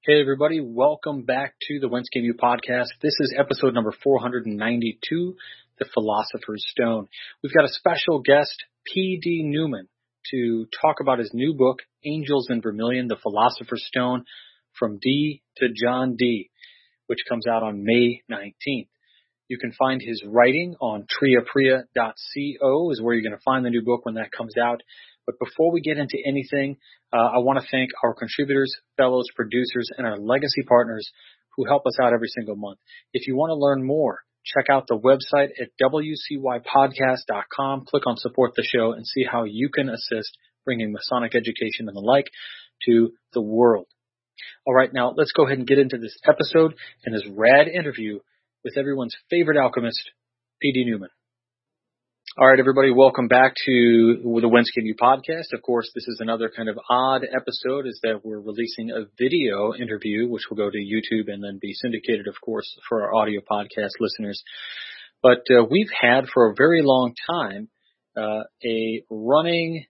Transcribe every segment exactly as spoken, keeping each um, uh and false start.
Hey everybody, welcome back to the Whence Came You podcast. This is episode number four ninety-two, The Philosopher's Stone. We've got a special guest, P D Newman, to talk about his new book, Angels in Vermilion, The Philosopher's Stone, From D to John D, which comes out on May nineteenth. You can find his writing on tria pria dot co is where you're going to find the new book when that comes out. But before we get into anything, uh, I want to thank our contributors, fellows, producers, and our legacy partners who help us out every single month. If you want to learn more, check out the website at w c y podcast dot com. Click on Support the Show and see how you can assist bringing Masonic education and the like to the world. All right, now let's go ahead and get into this episode and this rad interview with everyone's favorite alchemist, P D Newman. All right, everybody, welcome back to the Whence Came You podcast. Of course, this is another kind of odd episode, is that we're releasing a video interview, which will go to YouTube and then be syndicated, of course, for our audio podcast listeners. But uh, we've had for a very long time uh, a running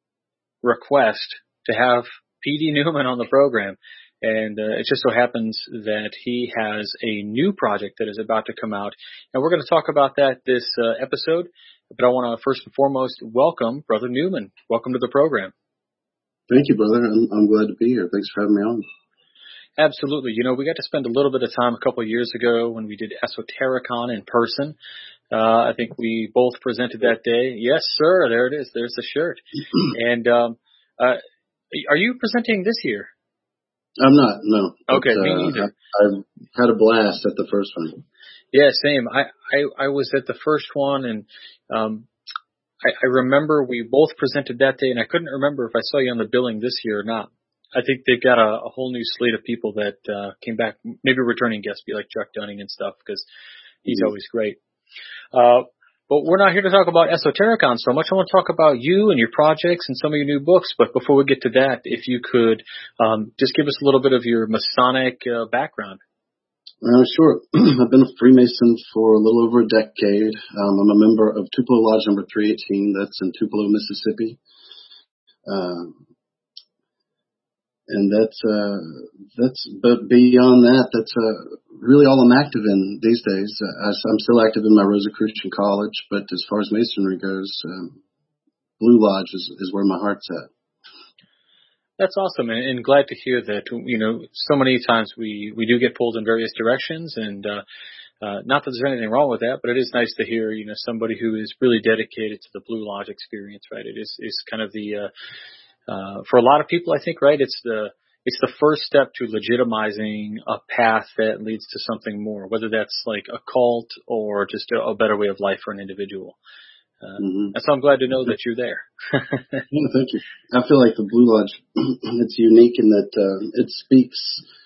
request to have P D Newman on the program. And uh, it just so happens that he has a new project that is about to come out. And we're going to talk about that this uh, episode. But I want to first and foremost welcome Brother Newman. Welcome to the program. Thank you, brother. I'm, I'm glad to be here. Thanks for having me on. Absolutely. You know, we got to spend a little bit of time a couple of years ago when we did Esotericon in person. Uh, I think we both presented that day. Yes, sir. There it is. There's the shirt. And um, uh, are you presenting this year? I'm not, no. Okay, but, me uh, neither. I, I had a blast at the first one. Yeah, same. I, I, I was at the first one, and um, I, I remember we both presented that day, and I couldn't remember if I saw you on the billing this year or not. I think they've got a, a whole new slate of people that uh, came back, maybe returning guests, be like Chuck Dunning and stuff, because he's mm-hmm. always great. Uh, but we're not here to talk about Esotericon so much. I want to talk about you and your projects and some of your new books. But before we get to that, if you could um, just give us a little bit of your Masonic uh, background. Uh, sure. I've been a Freemason for a little over a decade. Um, I'm a member of Tupelo Lodge number three eighteen. That's in Tupelo, Mississippi. Um, and that's, uh, that's, but beyond that, that's, uh, really all I'm active in these days. Uh, I'm still active in my Rosicrucian College, but as far as Masonry goes, um, Blue Lodge is, is where my heart's at. That's awesome, and, and glad to hear that. You know, so many times we, we do get pulled in various directions, and uh, uh, not that there's anything wrong with that, but it is nice to hear, you know, somebody who is really dedicated to the Blue Lodge experience, right? It is is kind of the uh, uh, for a lot of people, I think, right? It's the it's the first step to legitimizing a path that leads to something more, whether that's like a cult or just a, a better way of life for an individual. Uh, mm-hmm. And so I'm glad to know that you're there. Yeah, thank you. I feel like the Blue Lodge, it's unique in that uh, it speaks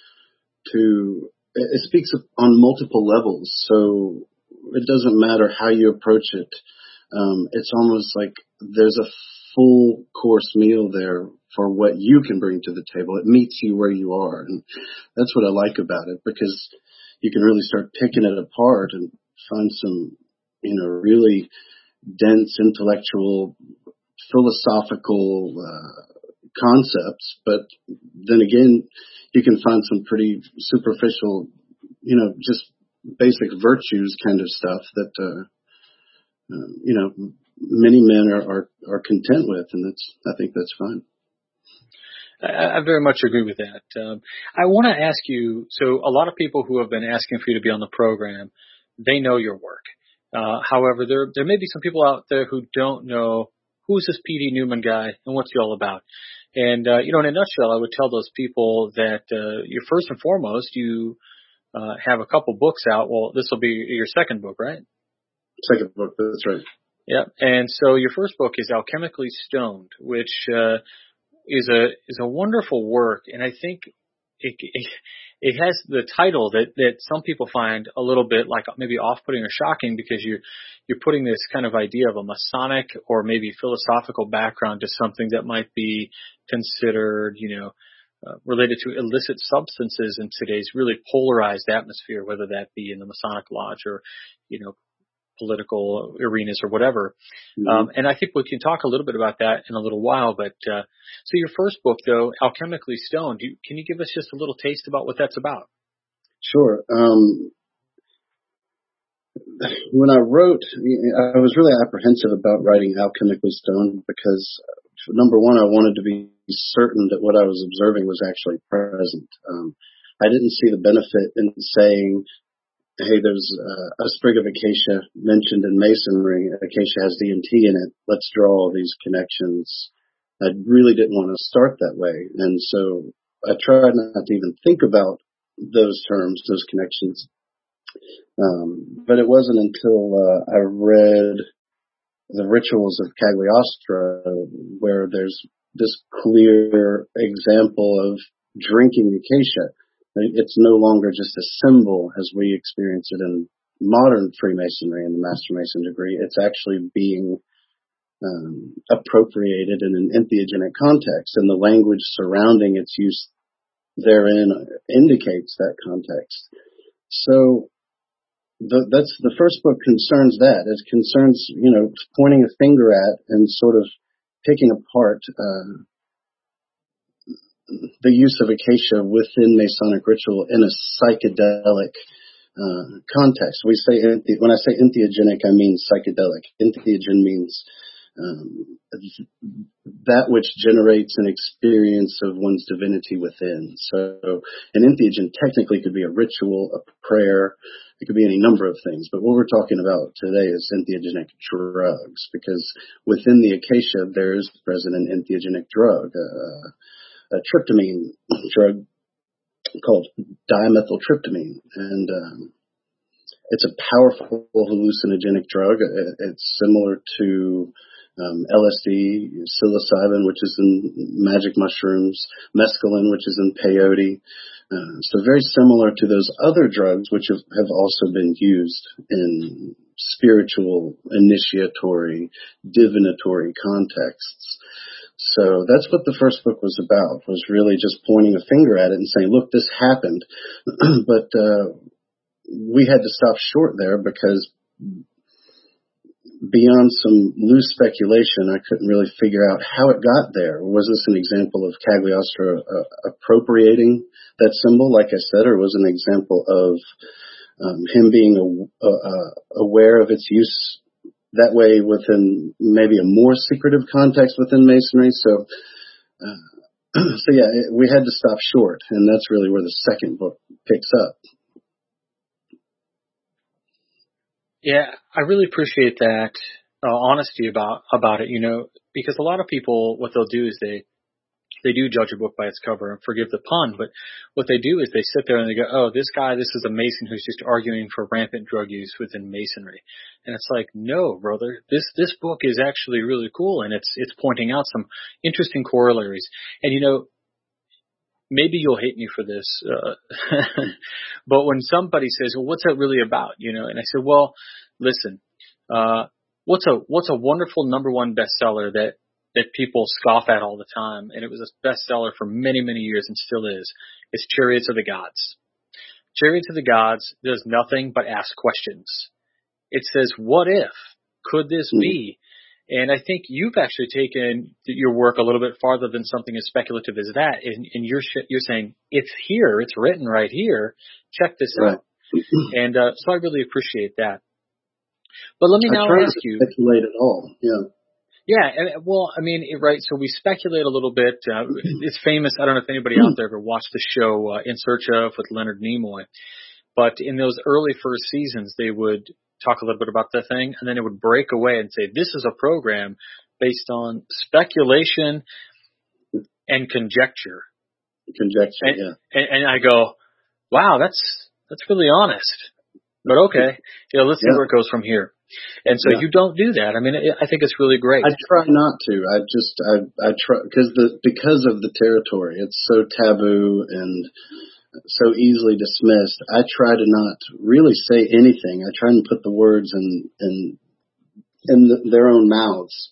to, it speaks on multiple levels. So it doesn't matter how you approach it. Um, it's almost like there's a full course meal there for what you can bring to the table. It meets you where you are. And that's what I like about it, because you can really start picking it apart and find some, you know, really dense intellectual, philosophical uh, concepts, but then again, you can find some pretty superficial, you know, just basic virtues kind of stuff that, uh, uh, you know, many men are, are, are content with, and that's, I think that's fine. I, I very much agree with that. Um, I want to ask you, so a lot of people who have been asking for you to be on the program, they know your work. Uh, however, there there may be some people out there who don't know who's this P D Newman guy and what's he all about. And, uh, you know, in a nutshell, I would tell those people that uh, you're first and foremost, you uh, have a couple books out. Well, this will be your second book, right? Second book, that's right. Yeah. And so your first book is Alchemically Stoned, which uh, is a is a wonderful work. And I think it, it It has the title that, that some people find a little bit like maybe off-putting or shocking, because you're, you're putting this kind of idea of a Masonic or maybe philosophical background to something that might be considered, you know, uh, related to illicit substances in today's really polarized atmosphere, whether that be in the Masonic Lodge or, you know, political arenas or whatever. Mm-hmm. Um, and I think we can talk a little bit about that in a little while. But uh, so your first book, though, Alchemically Stoned, you, can you give us just a little taste about what that's about? Sure. Um, when I wrote, I was really apprehensive about writing Alchemically Stoned because, number one, I wanted to be certain that what I was observing was actually present. Um, I didn't see the benefit in saying, hey, there's uh, a sprig of acacia mentioned in masonry. Acacia has D M T in it. Let's draw all these connections. I really didn't want to start that way. And so I tried not to even think about those terms, those connections. Um, but it wasn't until uh, I read the Rituals of Cagliostro where there's this clear example of drinking acacia. It's no longer just a symbol as we experience it in modern Freemasonry and the Master Mason degree. It's actually being um, appropriated in an entheogenic context, and the language surrounding its use therein indicates that context. So the, that's the first book concerns that. It concerns, you know, pointing a finger at and sort of picking apart uh, the use of acacia within Masonic ritual in a psychedelic uh, context. We say when I say entheogenic, I mean psychedelic. Entheogen means um, that which generates an experience of one's divinity within. So an entheogen technically could be a ritual, a prayer. It could be any number of things. But what we're talking about today is entheogenic drugs, because within the acacia there is present an entheogenic drug. Uh, a tryptamine drug called dimethyltryptamine, and um, it's a powerful hallucinogenic drug. It's similar to um, L S D, psilocybin, which is in magic mushrooms, mescaline, which is in peyote. Uh, so very similar to those other drugs, which have, have also been used in spiritual, initiatory, divinatory contexts. So that's what the first book was about, was really just pointing a finger at it and saying, look, this happened. But uh, we had to stop short there because beyond some loose speculation, I couldn't really figure out how it got there. Was this an example of Cagliostro uh, appropriating that symbol, like I said, or was it an example of um, him being a, a, aware of its use that way within maybe a more secretive context within Masonry? So, uh, so yeah, it, we had to stop short, and that's really where the second book picks up. Yeah, I really appreciate that uh, honesty about about it. You know, because a lot of people, what they'll do is they they do judge a book by its cover, and forgive the pun, but what they do is they sit there and they go, oh, this guy, this is a Mason who's just arguing for rampant drug use within Masonry. And it's like, no, brother, this, this book is actually really cool, and it's, it's pointing out some interesting corollaries. And, you know, maybe you'll hate me for this, uh, but when somebody says, well, what's that really about? You know, and I said, well, listen, uh, what's a, what's a wonderful number one bestseller that, that people scoff at all the time, and it was a bestseller for many, many years and still is, is Chariots of the Gods. Chariots of the Gods does nothing but ask questions. It says, what if? Could this be? And I think you've actually taken your work a little bit farther than something as speculative as that, and, and you're, you're saying, it's here, it's written right here, check this right. out. And uh, so I really appreciate that. But let me now I try ask to you. Speculate at all, yeah. Yeah, and well, I mean, right, so we speculate a little bit. Uh, it's famous, I don't know if anybody out there ever watched the show uh, In Search Of with Leonard Nimoy, but in those early first seasons, they would talk a little bit about the thing, and then it would break away and say, this is a program based on speculation and conjecture. Conjecture, and, yeah. And, and I go, wow, that's that's really honest. But okay, you know, let's see yeah. where it goes from here. And so yeah. you don't do that. I mean, I think it's really great. I try not to. I just, I, I try, because the, because of the territory, it's so taboo and so easily dismissed. I try to not really say anything. I try and put the words in, in, in the, their own mouths.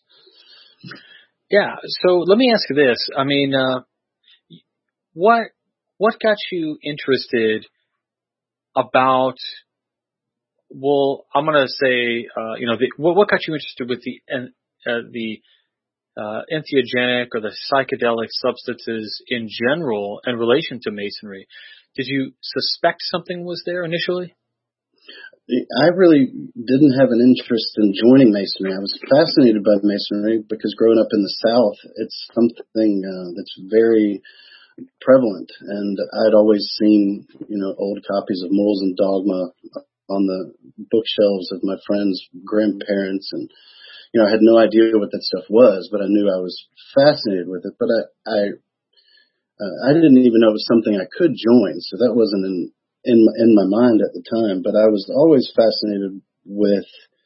Yeah. So let me ask you this. I mean, uh, what, what got you interested about well, I'm going to say, uh, you know, the, what, what got you interested with the en- uh, the uh, entheogenic or the psychedelic substances in general in relation to Masonry? Did you suspect something was there initially? I really didn't have an interest in joining Masonry. I was fascinated by Masonry because growing up in the South, it's something uh, that's very prevalent. And I'd always seen, you know, old copies of Morals and Dogma on the bookshelves of my friends' grandparents. And, you know, I had no idea what that stuff was, but I knew I was fascinated with it. But I, I, uh, I didn't even know it was something I could join. So that wasn't in, in, in my mind at the time. But I was always fascinated with,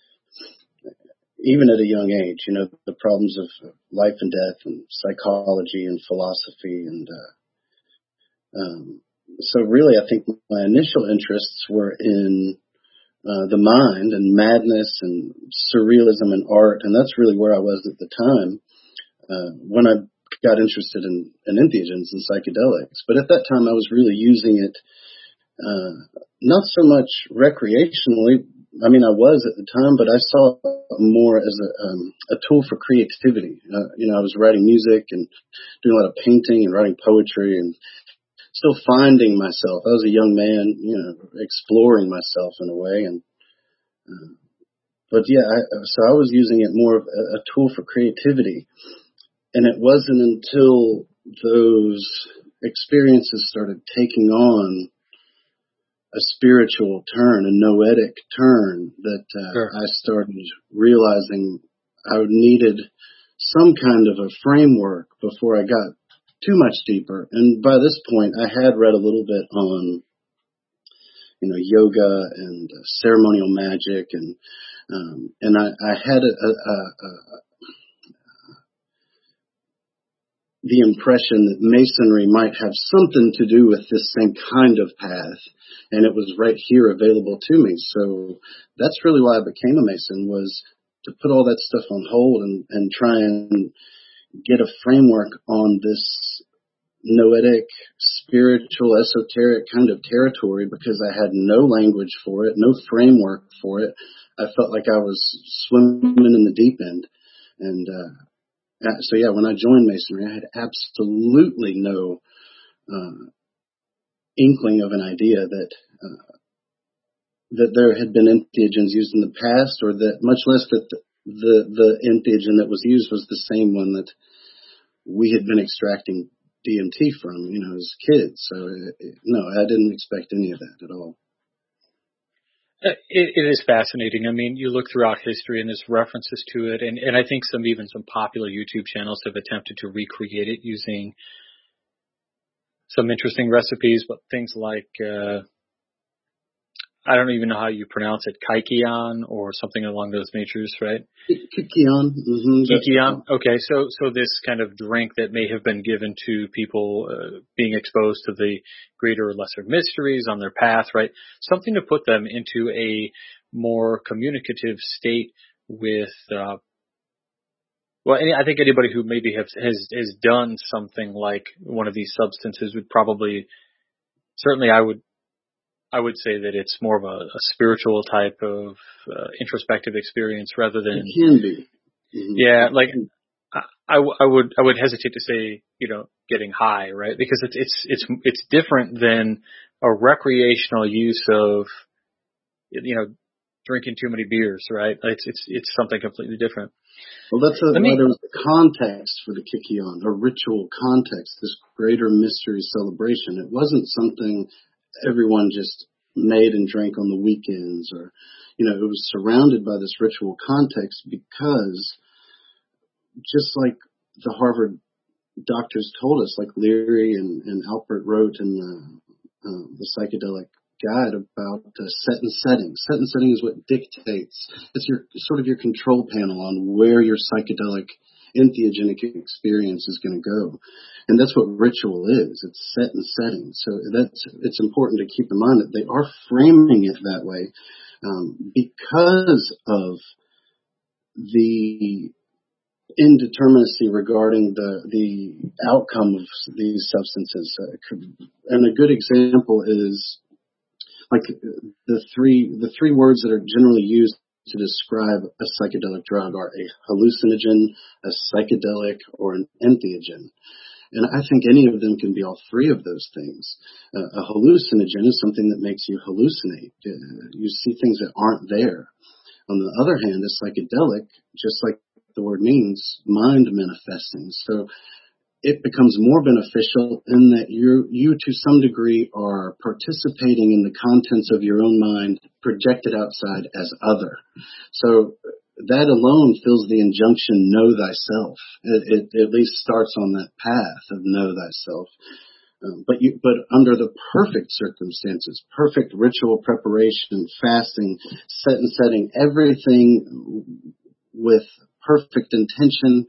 even at a young age, you know, the problems of life and death and psychology and philosophy. And, uh, um, so really I think my initial interests were in, uh, the mind and madness and surrealism and art. And that's really where I was at the time, uh, when I got interested in, in entheogens and psychedelics. But at that time I was really using it, uh, not so much recreationally. I mean, I was at the time, but I saw it more as a, um, a tool for creativity. Uh, you know, I was writing music and doing a lot of painting and writing poetry and still finding myself. I was a young man, you know, exploring myself in a way. And, uh, but yeah, I, so I was using it more of a, a tool for creativity. And it wasn't until those experiences started taking on a spiritual turn, a noetic turn, that uh, Sure. I started realizing I needed some kind of a framework before I got too much deeper. And by this point, I had read a little bit on, you know, yoga and uh, ceremonial magic, and um, and I, I had a, a, a, a the impression that Masonry might have something to do with this same kind of path, and it was right here available to me. So that's really why I became a Mason, was to put all that stuff on hold and, and try and get a framework on this noetic, spiritual, esoteric kind of territory, because I had no language for it, no framework for it. I felt like I was swimming in the deep end. And, uh, Uh, so yeah, when I joined Masonry, I had absolutely no uh, inkling of an idea that uh, that there had been entheogens used in the past, or that, much less that the, the the entheogen that was used was the same one that we had been extracting D M T from, you know, as kids. So it, it, no, I didn't expect any of that at all. It, it is fascinating. I mean, you look throughout history and there's references to it, and, and I think some even some popular YouTube channels have attempted to recreate it using some interesting recipes, but things like, uh, I don't even know how you pronounce it, Kykeon or something along those natures, right? Kykeon. Mm-hmm, Kykeon. Okay, so so this kind of drink that may have been given to people uh, being exposed to the greater or lesser mysteries on their path, right? Something to put them into a more communicative state with, uh, well, any, I think anybody who maybe has, has has done something like one of these substances would probably, certainly I would I would say that it's more of a, a spiritual type of uh, introspective experience rather than. It can be. Mm-hmm. Yeah, like I, I, w- I would I would hesitate to say, you know, getting high, right? Because it's it's it's it's different than a recreational use of, you know, drinking too many beers, right? It's it's it's something completely different. Well, that's a, Let why me. there was a context for the Kykeon, a ritual context, this greater mystery celebration. It wasn't something everyone just made and drank on the weekends, or, you know, it was surrounded by this ritual context, because just like the Harvard doctors told us, like Leary and, and Alpert wrote in the, uh, the psychedelic guide about uh, set and setting. Set and setting is what dictates. It's your sort of your control panel on where your psychedelic entheogenic experience is going to go. And that's what ritual is. It's set and setting. So that's, it's important to keep in mind that they are framing it that way, um, because of the indeterminacy regarding the the outcome of these substances. Uh, could, and a good example is like the three the three words that are generally used to describe a psychedelic drug are a hallucinogen, a psychedelic, or an entheogen. And I think any of them can be all three of those things. Uh, a hallucinogen is something that makes you hallucinate. Uh, you see things that aren't there. On the other hand, a psychedelic, just like the word means, mind manifesting. So it becomes more beneficial in that you you to some degree are participating in the contents of your own mind projected outside as other. So that alone fills the injunction, know thyself. It, it at least starts on that path of know thyself. Um, but you, but under the perfect circumstances, perfect ritual preparation, fasting, set and setting, everything with perfect intention,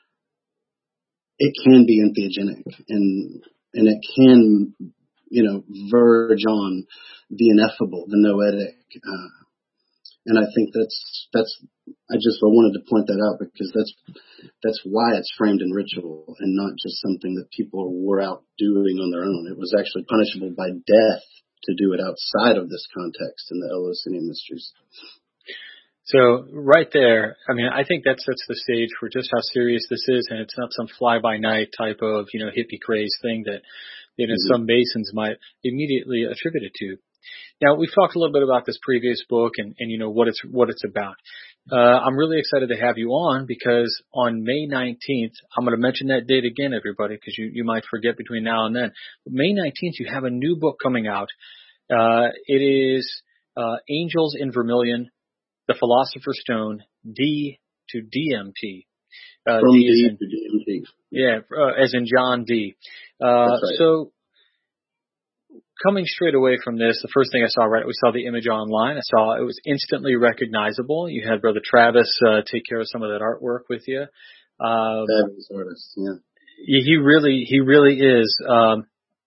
it can be entheogenic, and and it can, you know, verge on the ineffable, the noetic. Uh, and I think that's that's. I just I wanted to point that out because that's that's why it's framed in ritual and not just something that people were out doing on their own. It was actually punishable by death to do it outside of this context in the Eleusinian mysteries. So right there, I mean, I think that sets the stage for just how serious this is, and it's not some fly-by-night type of, you know, hippie craze thing that, you know, mm-hmm. some Masons might immediately attribute it to. Now, we've talked a little bit about this previous book and, and you know, what it's what it's about. Uh, I'm really excited to have you on because on May nineteenth, I'm going to mention that date again, everybody, because you, you might forget between now and then. But May nineteenth, you have a new book coming out. Uh, it is uh, Angels in Vermilion, The Philosopher's Stone, D to D M T. Uh, From D, D in, to D M T. Yeah, uh, as in John D. Uh, That's right. So coming straight away from this, the first thing I saw, right, we saw the image online. I saw it was instantly recognizable. You had Brother Travis uh, take care of some of that artwork with you. Um, Fabulous artist, yeah. He really, he really is. Um,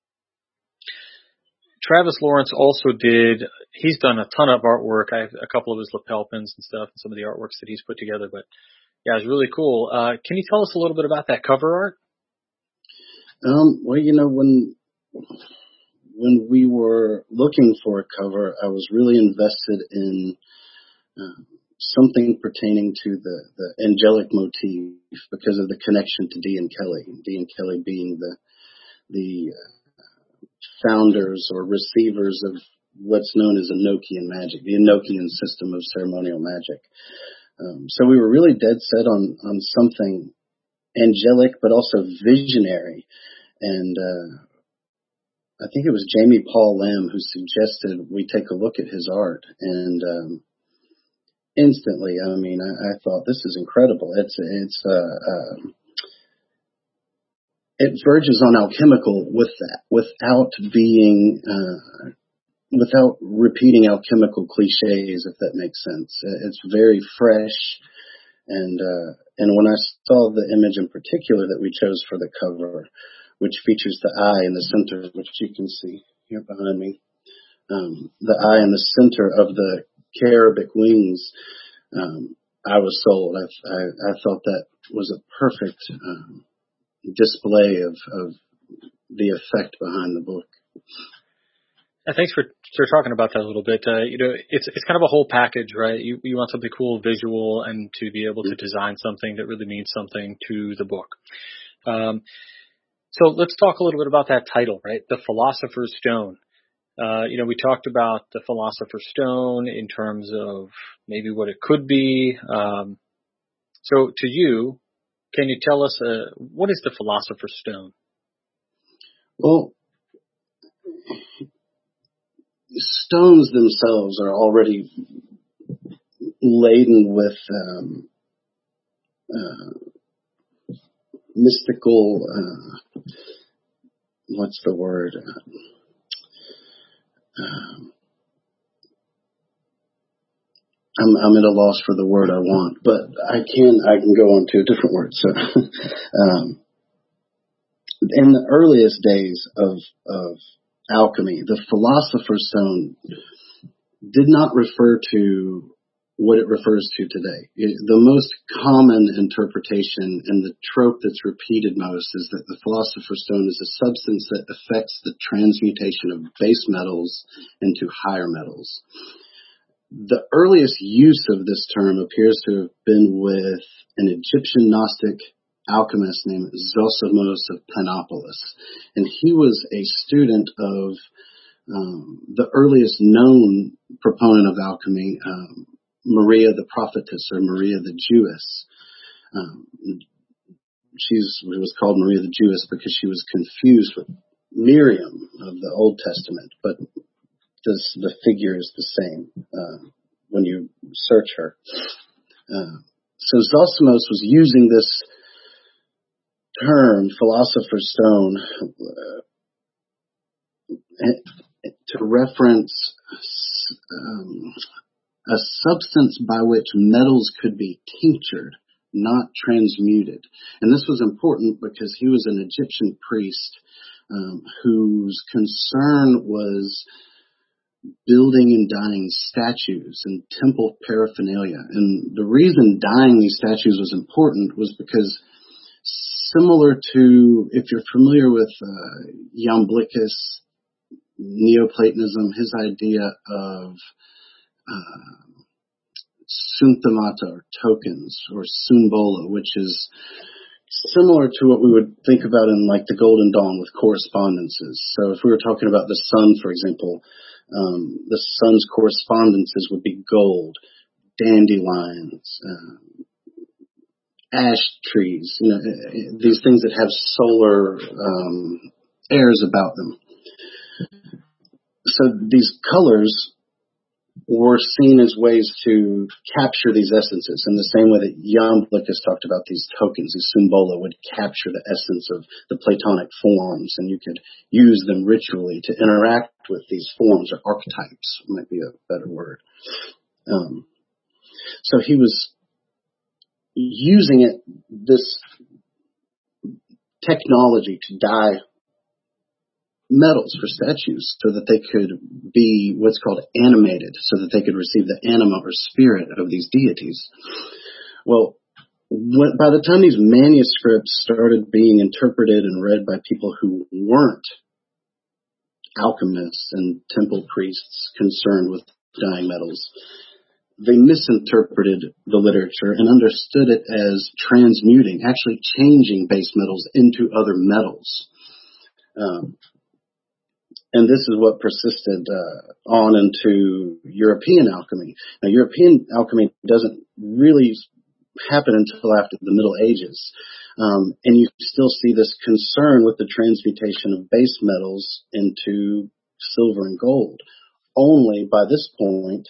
Travis Lawrence also did, he's done a ton of artwork. I have a couple of his lapel pins and stuff and some of the artworks that he's put together, but yeah, it's really cool. Uh, can you tell us a little bit about that cover art? Um, well, you know, when, when we were looking for a cover, I was really invested in, uh, something pertaining to the, the angelic motif because of the connection to D and Kelly. D and Kelly being the, the, uh, founders or receivers of what's known as Enochian magic, the Enochian system of ceremonial magic. Um, so we were really dead set on, on something angelic, but also visionary. And, uh, I think it was Jamie Paul Lamb who suggested we take a look at his art. And, um, instantly, I mean, I, I thought this is incredible. It's, it's, uh, uh, it verges on alchemical with that, without being, uh, without repeating alchemical cliches, if that makes sense. It's very fresh. And, uh, and when I saw the image in particular that we chose for the cover, which features the eye in the center, which you can see here behind me, um, the eye in the center of the cherubic wings, um, I was sold. I, I, I thought that was a perfect, um, display of, of the effect behind the book. Uh, thanks for, for talking about that a little bit. Uh, you know, it's it's kind of a whole package, right? You you want something cool, visual, and to be able to design something that really means something to the book. Um, so let's talk a little bit about that title, right? The Philosopher's Stone. Uh, you know, we talked about the Philosopher's Stone in terms of maybe what it could be. Um, so to you, can you tell us uh, what is the Philosopher's Stone? Well, stones themselves are already laden with um, uh, mystical, uh, what's the word? Um, I'm, I'm at a loss for the word I want, but I can I can go on to a different word. So, um, in the earliest days of of alchemy, the Philosopher's Stone did not refer to what it refers to today. It, the most common interpretation and the trope that's repeated most is that the Philosopher's Stone is a substance that affects the transmutation of base metals into higher metals. The earliest use of this term appears to have been with an Egyptian Gnostic alchemist named Zosimos of Panopolis. And he was a student of um, the earliest known proponent of alchemy, um, Maria the Prophetess, or Maria the Jewess. Um, she's it was called Maria the Jewess because she was confused with Miriam of the Old Testament, but this, the figure is the same uh, when you search her. Uh, so Zosimos was using this term, Philosopher's Stone, uh, to reference um, a substance by which metals could be tinctured, not transmuted. And this was important because he was an Egyptian priest um, whose concern was building and dyeing statues and temple paraphernalia. And the reason dyeing these statues was important was because, similar to, if you're familiar with uh, Iamblichus, Neoplatonism, his idea of uh, synthemata, or tokens, or symbola, which is similar to what we would think about in like the Golden Dawn with correspondences. So if we were talking about the sun, for example, um, the sun's correspondences would be gold, dandelions, uh, ash trees, you know, these things that have solar um, airs about them. So these colors were seen as ways to capture these essences in the same way that Iamblichus talked about these tokens. These symbola would capture the essence of the Platonic forms, and you could use them ritually to interact with these forms, or archetypes might be a better word. Um, so he was using it, this technology, to dye metals for statues so that they could be what's called animated, so that they could receive the anima or spirit of these deities. Well, when, by the time these manuscripts started being interpreted and read by people who weren't alchemists and temple priests concerned with dyeing metals, they misinterpreted the literature and understood it as transmuting, actually changing base metals into other metals. Um, And this is what persisted uh, on into European alchemy. Now, European alchemy doesn't really happen until after the Middle Ages. Um, and you still see this concern with the transmutation of base metals into silver and gold. Only by this point,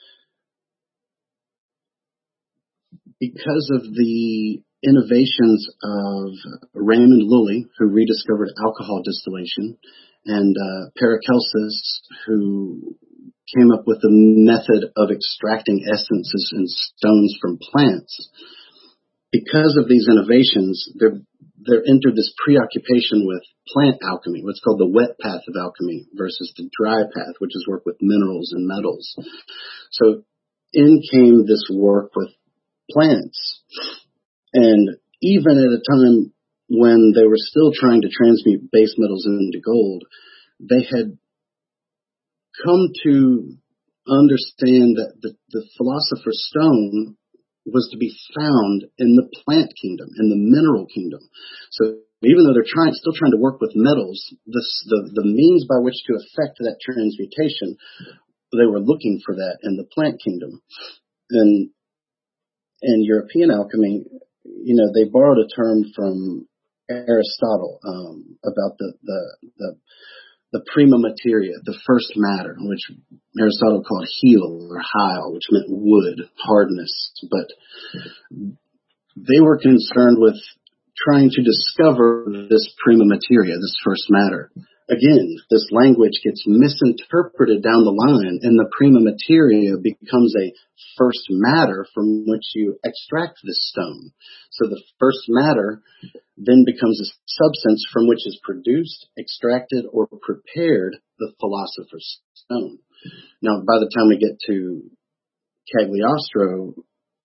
because of the innovations of Raymond Lully, who rediscovered alcohol distillation, and uh, Paracelsus, who came up with the method of extracting essences and stones from plants. Because of these innovations, there, there entered this preoccupation with plant alchemy, what's called the wet path of alchemy, versus the dry path, which is work with minerals and metals. So in came this work with plants. And even at a time when they were still trying to transmute base metals into gold, they had come to understand that the, the Philosopher's Stone was to be found in the plant kingdom, in the mineral kingdom. So even though they're trying, still trying to work with metals, this, the, the means by which to effect that transmutation, they were looking for that in the plant kingdom. And in European alchemy, you know, they borrowed a term from Aristotle um, about the, the the the prima materia, the first matter, which Aristotle called heal or heil, which meant wood, hardness. But they were concerned with trying to discover this prima materia, this first matter. Again, this language gets misinterpreted down the line, and the prima materia becomes a first matter from which you extract this stone. So the first matter then becomes a substance from which is produced, extracted, or prepared the Philosopher's Stone. Now, by the time we get to Cagliostro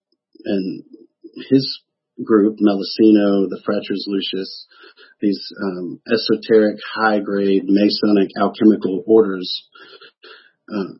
and his group, Melissino, the Fratres Lucis, these um, esoteric, high-grade Masonic alchemical orders, uh,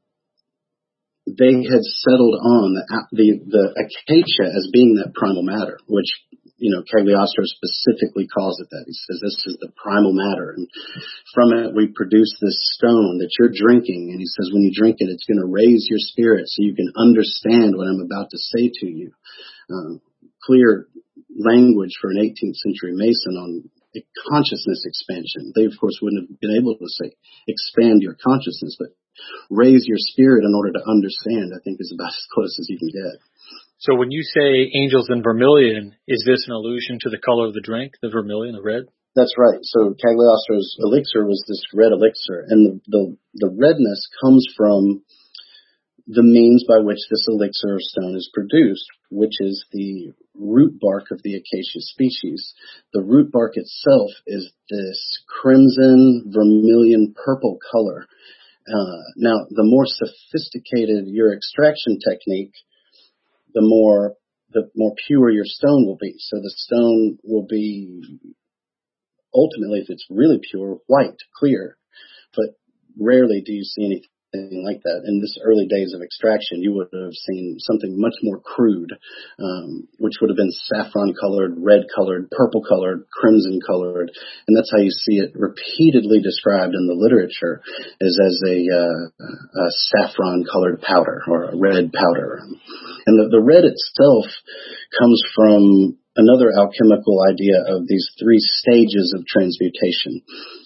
they had settled on the, the the acacia as being that primal matter, which, you know, Cagliostro specifically calls it that. He says this is the primal matter, and from it we produce this stone that you're drinking. And he says when you drink it, it's going to raise your spirit so you can understand what I'm about to say to you. Um, clear language for an eighteenth century Mason on a consciousness expansion. They, of course, wouldn't have been able to say expand your consciousness, but raise your spirit in order to understand, I think, is about as close as you can get. So when you say angels in vermilion, is this an allusion to the color of the drink, the vermilion, the red? That's right. So Cagliostro's elixir was this red elixir, and the, the, the redness comes from the means by which this elixir or stone is produced, which is the root bark of the acacia species. The root bark itself is this crimson, vermilion, purple color. Uh, now, the more sophisticated your extraction technique, the more the more pure your stone will be. So the stone will be ultimately, if it's really pure, white, clear. But rarely do you see anything like that. In this early days of extraction, you would have seen something much more crude, um, which would have been saffron colored, red colored, purple colored, crimson colored, and that's how you see it repeatedly described in the literature, is as a, uh, a saffron colored powder or a red powder. And the, the red itself comes from another alchemical idea of these three stages of transmutation.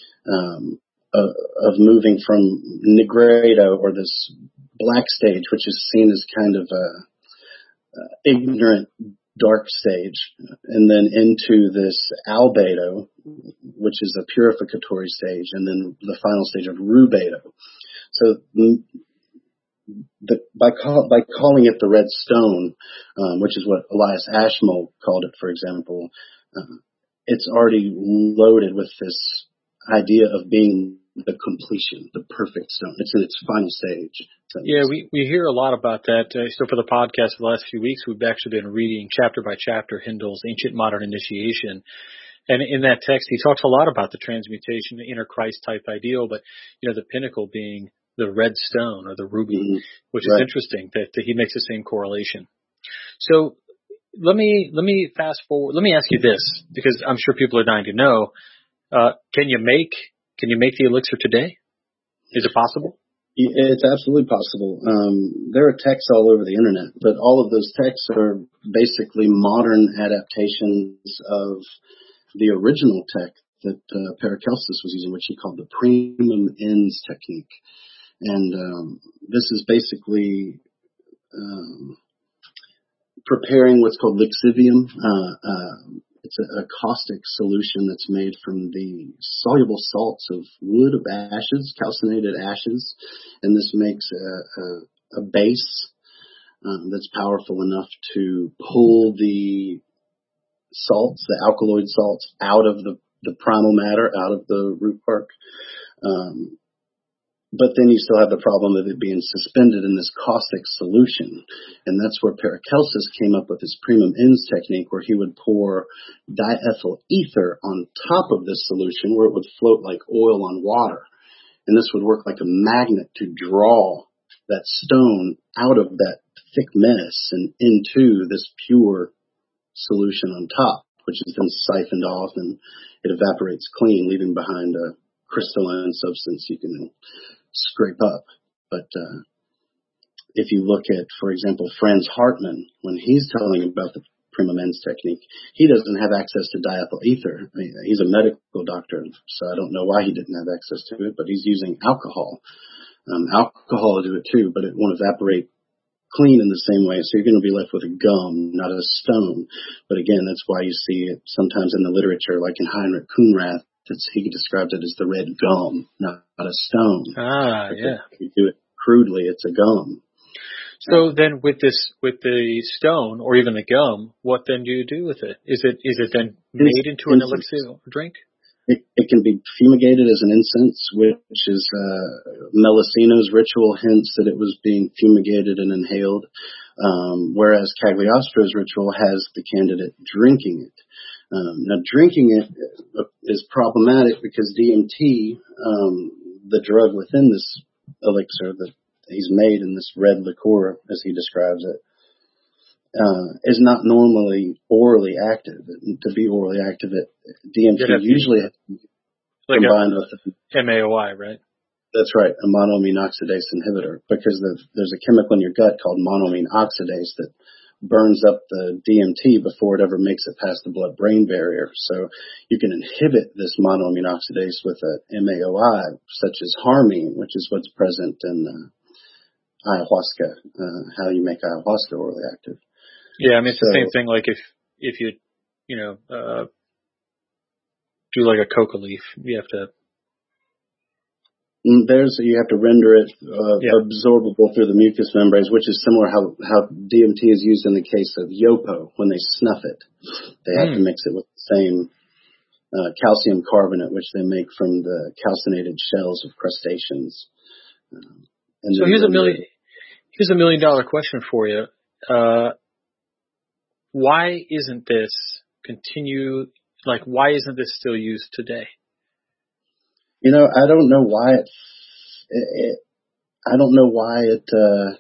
Um, Of, of moving from Negredo, or this black stage, which is seen as kind of a, a ignorant, dark stage, and then into this albedo, which is a purificatory stage, and then the final stage of rubedo. So the, by, call, by calling it the red stone, um, which is what Elias Ashmole called it, for example, uh, it's already loaded with this idea of being the completion, the perfect stone. It's in its final stage. Yeah, we, we hear a lot about that. Uh, so for the podcast for the last few weeks, we've actually been reading chapter by chapter Hindell's Ancient Modern Initiation. And in that text, he talks a lot about the transmutation, the inner Christ type ideal, but, you know, the pinnacle being the red stone or the ruby, mm-hmm. which right. is interesting that, that he makes the same correlation. So let me, let me fast forward. Let me ask you this, because I'm sure people are dying to know, uh, can you make Can you make the elixir today? Is it possible? It's absolutely possible. Um, there are texts all over the internet, but all of those texts are basically modern adaptations of the original tech that uh, Paracelsus was using, which he called the primum ens technique. And um, this is basically um, preparing what's called lixivium. Uh, uh, It's a, a caustic solution that's made from the soluble salts of wood, of ashes, calcinated ashes, and this makes a, a, a base um, that's powerful enough to pull the salts, the alkaloid salts, out of the, the primal matter, out of the root bark. Um, But then you still have the problem of it being suspended in this caustic solution. And that's where Paracelsus came up with his primum ens technique, where he would pour diethyl ether on top of this solution, where it would float like oil on water. And this would work like a magnet to draw that stone out of that thick mess and into this pure solution on top, which is then siphoned off and it evaporates clean, leaving behind a crystalline substance you can scrape up. But uh, if you look at, for example, Franz Hartmann, when he's telling about the primum ens technique, he doesn't have access to diethyl ether. I mean, he's a medical doctor, so I don't know why he didn't have access to it, but he's using alcohol. Um, alcohol will do it too, but it won't evaporate clean in the same way, so you're going to be left with a gum, not a stone. But again, that's why you see it sometimes in the literature, like in Heinrich Kuhnrath, It's, he describes it as the red gum, not, not a stone. Ah, but yeah. If you do it crudely, it's a gum. So uh, then with this, with the stone or even the gum, what then do you do with it? Is it, is it then made into an elixir drink? It, it can be fumigated as an incense, which is uh, Melissino's ritual hints that it was being fumigated and inhaled. Um, whereas Cagliostro's ritual has the candidate drinking it. Um, now, drinking it is problematic because D M T, um, the drug within this elixir that he's made in this red liqueur, as he describes it, uh, is not normally orally active. To be orally active, it, D M T usually like combined with M A O I, right? That's right, a monoamine oxidase inhibitor, because the, there's a chemical in your gut called monoamine oxidase that burns up the D M T before it ever makes it past the blood-brain barrier. So you can inhibit this monoamine oxidase with an M A O I, such as harmine, which is what's present in uh, ayahuasca, uh, how you make ayahuasca orally active. Yeah, I mean, it's so, the same thing, like if, if you, you know, uh, do like a coca leaf, you have to... There's, you have to render it uh, yeah. absorbable through the mucous membranes, which is similar how, how D M T is used in the case of yopo. When they snuff it, they have mm. to mix it with the same uh, calcium carbonate, which they make from the calcinated shells of crustaceans. Um, and so here's a million, it. here's a million dollar question for you. Uh, why isn't this continue, like, why isn't this still used today? You know, I don't know why it, it, it I don't know why it, uh,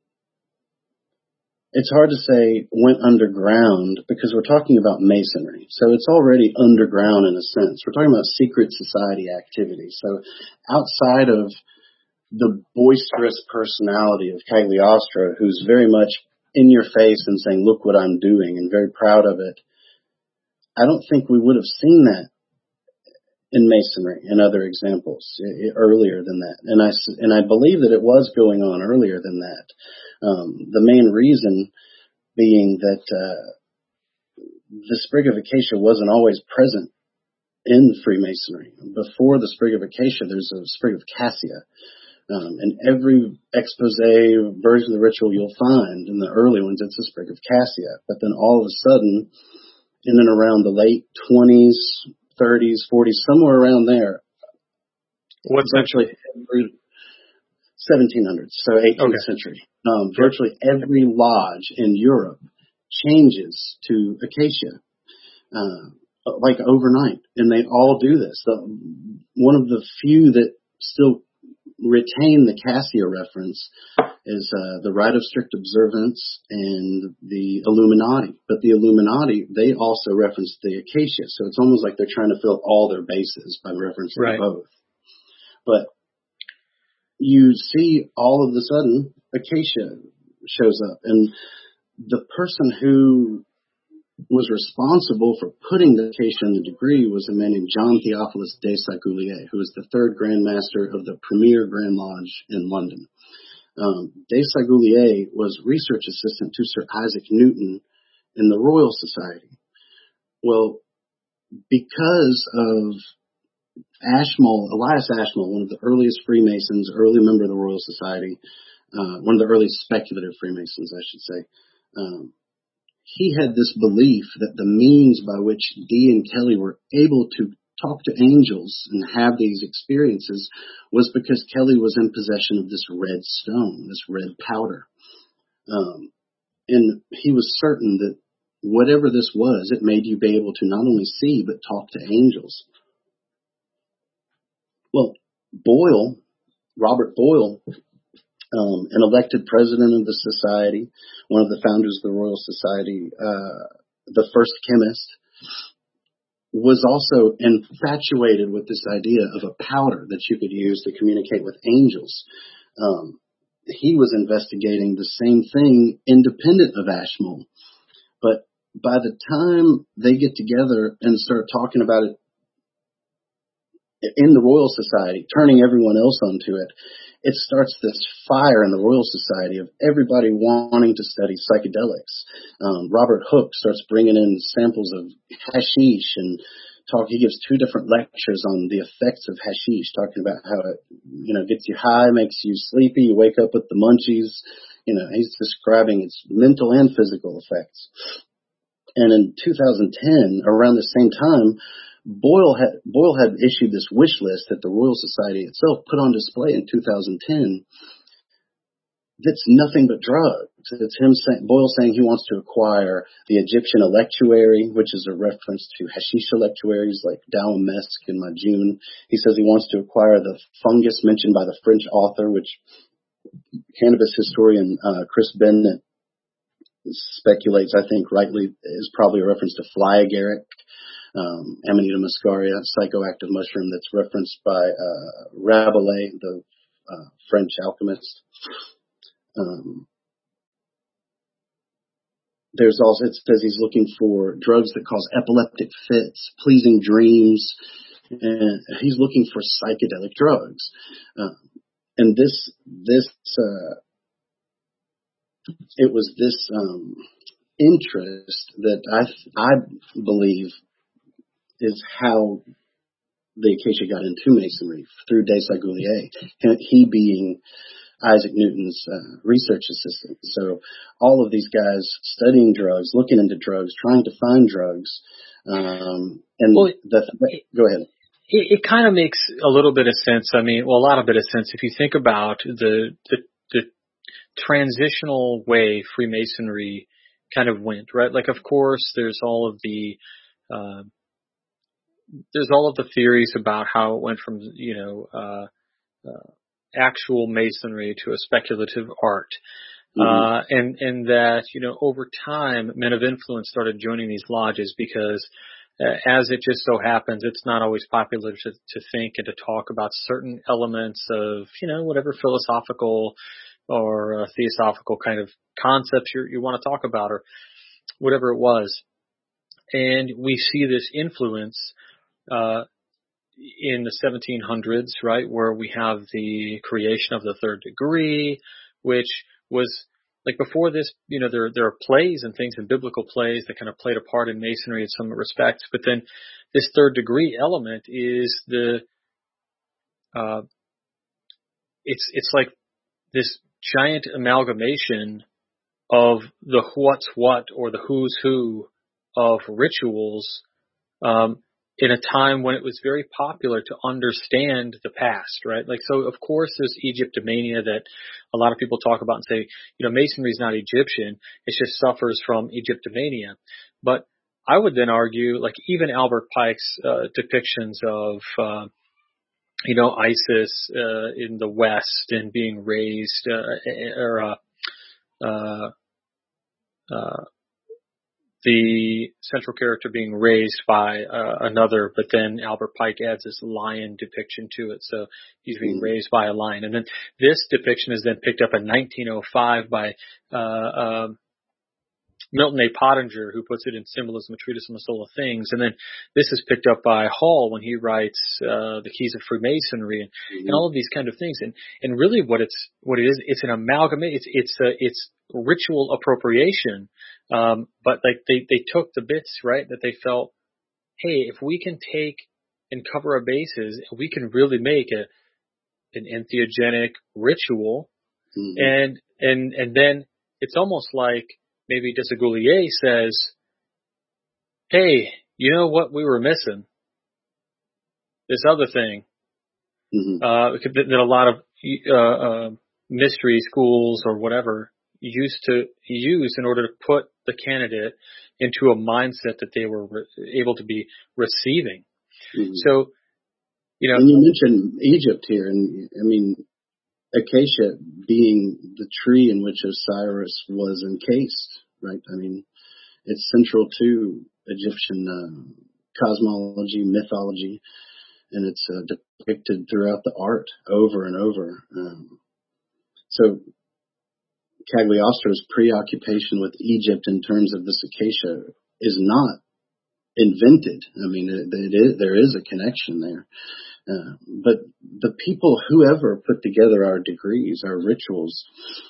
it's hard to say went underground because we're talking about masonry. So it's already underground in a sense. We're talking about secret society activity. So outside of the boisterous personality of Cagliostro, who's very much in your face and saying, look what I'm doing, and very proud of it, I don't think we would have seen that in masonry and other examples earlier than that. And I, and I believe that it was going on earlier than that. Um, the main reason being that uh, the sprig of acacia wasn't always present in Freemasonry. Before the sprig of acacia, there's a sprig of cassia. Um, and every expose version of the ritual you'll find in the early ones, it's a sprig of cassia. But then all of a sudden, in and around the late twenties, thirties, forties, somewhere around there. What's virtually every seventeen hundreds, so eighteenth okay. century. Um, virtually every lodge in Europe changes to acacia, uh, like overnight, and they all do this. The, one of the few that still retain the cassia reference is uh, the Rite of Strict Observance and the Illuminati. But the Illuminati, they also reference the acacia. So it's almost like they're trying to fill all their bases by referencing right. both. But you see all of a sudden acacia shows up. And the person who was responsible for putting the acacia in the degree was a man named John Theophilus de Sagulier, who was the third Grand Master of the premier Grand Lodge in London. Um, de Sagulier was research assistant to Sir Isaac Newton in the Royal Society. Well, because of Ashmole, Elias Ashmole, one of the earliest Freemasons, early member of the Royal Society, uh, one of the early speculative Freemasons, I should say, um, he had this belief that the means by which Dee and Kelly were able to talk to angels and have these experiences was because Kelly was in possession of this red stone, this red powder. Um, and he was certain that whatever this was, it made you be able to not only see, but talk to angels. Well, Boyle, Robert Boyle, um, an elected president of the society, one of the founders of the Royal Society, uh, the first chemist, was also infatuated with this idea of a powder that you could use to communicate with angels. Um, he was investigating the same thing independent of Ashmole. But by the time they get together and start talking about it in the Royal Society, turning everyone else onto it, it starts this fire in the Royal Society of everybody wanting to study psychedelics. Um, Robert Hooke starts bringing in samples of hashish and talk. He gives two different lectures on the effects of hashish, talking about how it, you know, gets you high, makes you sleepy, you wake up with the munchies. You know, he's describing its mental and physical effects. And in two thousand ten, around the same time, Boyle had, Boyle had issued this wish list that the Royal Society itself put on display in two thousand ten that's nothing but drugs. It's him saying, Boyle saying he wants to acquire the Egyptian electuary, which is a reference to hashish electuaries like Dawamesk and Majun. He says he wants to acquire the fungus mentioned by the French author, which cannabis historian uh, Chris Bennett speculates, I think rightly, is probably a reference to fly agaric, um, Amanita muscaria, psychoactive mushroom that's referenced by uh, Rabelais, the uh, French alchemist. Um, there's also, it says he's looking for drugs that cause epileptic fits, pleasing dreams, and he's looking for psychedelic drugs. Uh, and this, this, uh, it was this, um, interest that I, I believe is how the Acacia got into Masonry through Desaguliers, he being Isaac Newton's uh, research assistant. So all of these guys studying drugs, looking into drugs, trying to find drugs. Um, and well, the, go ahead. It, it kind of makes a little bit of sense. I mean, well, a lot of bit of sense if you think about the the, the transitional way Freemasonry kind of went, right? Like, of course, there's all of the uh, there's all of the theories about how it went from, you know, uh, uh, actual masonry to a speculative art. Mm-hmm. Uh, and, and that, you know, over time, men of influence started joining these lodges because, uh, as it just so happens, it's not always popular to, to think and to talk about certain elements of, you know, whatever philosophical or uh, theosophical kind of concepts you you want to talk about or whatever it was. And we see this influence, uh, in the seventeen hundreds, right, where we have the creation of the third degree, which was like before this, you know, there there are plays and things in biblical plays that kind of played a part in masonry in some respects, but then this third degree element is the uh, it's it's like this giant amalgamation of the what's what or the who's who of rituals. Um, in a time when it was very popular to understand the past, right? Like, so of course there's Egyptomania that a lot of people talk about and say, you know, masonry is not Egyptian. It just suffers from Egyptomania. But I would then argue, like, even Albert Pike's uh, depictions of, uh, you know, Isis uh, in the West and being raised, uh, or, uh, uh, uh, the central character being raised by uh, another, but then Albert Pike adds this lion depiction to it. So he's being mm. raised by a lion. And then this depiction is then picked up in nineteen oh five by uh, uh, Milton A. Pottinger, who puts it in Symbolism, a Treatise on the Soul of Things. And then this is picked up by Hall when he writes uh, The Keys of Freemasonry and, mm-hmm. and all of these kind of things. And and really what it's what it is, it's an amalgamate. It's it's a, it's ritual appropriation. Um, but like they they took the bits, right, that they felt, hey, if we can take and cover our bases, we can really make a an entheogenic ritual. Mm-hmm. And and and then it's almost like maybe Desaguliers says, hey, you know what we were missing? This other thing. Mm-hmm. Uh, that a lot of uh, uh, mystery schools or whatever used to use in order to put the candidate into a mindset that they were re- able to be receiving. Mm-hmm. So, you know. And you mentioned Egypt here, and I mean, acacia being the tree in which Osiris was encased, right? I mean, it's central to Egyptian uh, cosmology, mythology, and it's uh, depicted throughout the art over and over. Um, so Cagliostro's preoccupation with Egypt in terms of this acacia is not invented. I mean, it, it is, there is a connection there. Uh, but the people, whoever put together our degrees, our rituals,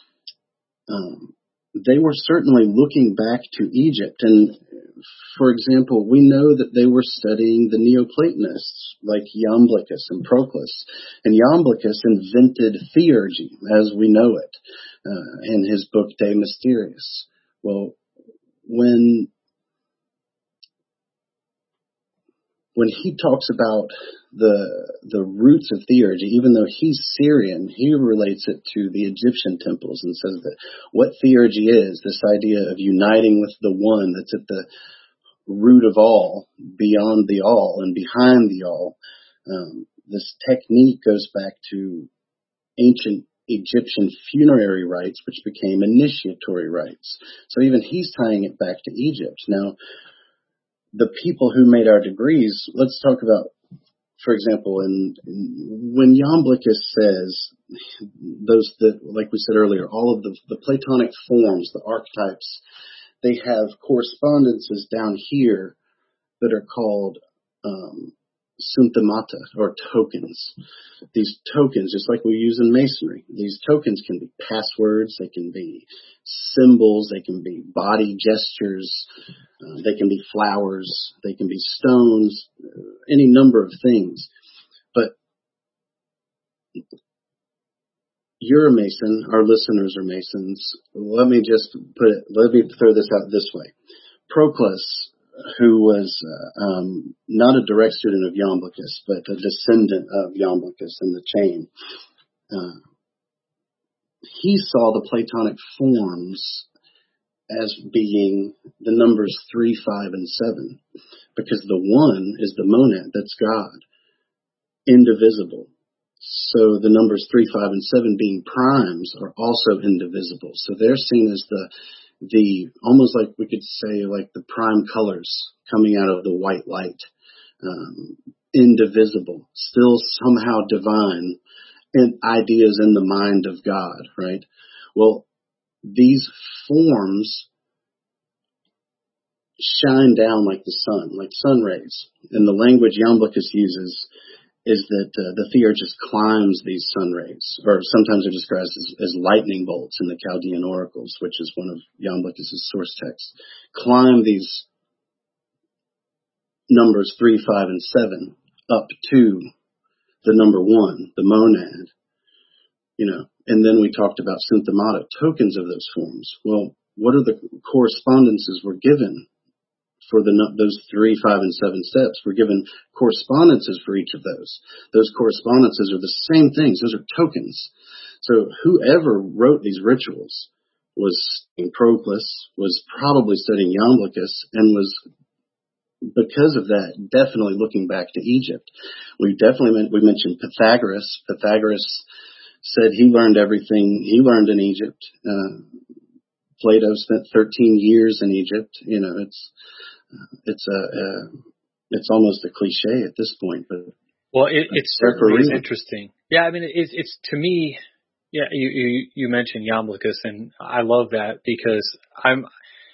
um, they were certainly looking back to Egypt. And for example, we know that they were studying the Neoplatonists like Iamblichus and Proclus. And Iamblichus invented theurgy as we know it uh, in his book De Mysteriis. Well, when when he talks about the the roots of theurgy, even though he's Syrian, he relates it to the Egyptian temples and says that what theurgy is, this idea of uniting with the one that's at the root of all, beyond the all, and behind the all. Um, this technique goes back to ancient Egyptian funerary rites, which became initiatory rites. So even he's tying it back to Egypt. Now, the people who made our degrees, let's talk about, for example, in, in when Iamblichus says those that, like we said earlier, all of the, the Platonic forms, the archetypes, they have correspondences down here that are called um, synthemata, or tokens. These tokens, just like we use in Masonry, these tokens can be passwords, they can be symbols, they can be body gestures, uh, they can be flowers, they can be stones, uh, any number of things. But you're a Mason, our listeners are Masons. Let me just put it, let me throw this out this way. Proclus, who was uh, um, not a direct student of Iamblichus, but a descendant of Iamblichus in the chain, uh, he saw the Platonic forms as being the numbers three, five, and seven, because the one is the monad, that's God, indivisible. So the numbers three, five, and seven being primes are also indivisible. So they're seen as the the almost like we could say like the prime colors coming out of the white light, um, indivisible, still somehow divine, and ideas in the mind of God, right? Well, these forms shine down like the sun, like sun rays. And the language Iamblichus uses is that uh, the theurgist climbs these sun rays, or sometimes they're described as, as lightning bolts in the Chaldean oracles, which is one of Iamblichus' source texts. Climb these numbers three, five, and seven up to the number one, the monad, you know. And then we talked about synthemata, tokens of those forms. Well, what are the correspondences we're given for the those three, five, and seven steps? We're given correspondences for each of those. Those correspondences are the same things. Those are tokens. So whoever wrote these rituals was in Proclus, was probably studying Iamblichus, and was, because of that, definitely looking back to Egypt. We definitely we mentioned Pythagoras. Pythagoras said he learned everything he learned in Egypt. Uh, Plato spent thirteen years in Egypt. You know, it's It's a, uh, it's almost a cliche at this point, but well, it, it certainly is interesting. Yeah, I mean, it's it's to me, yeah. You you, you mentioned Iamblichus, and I love that because I'm,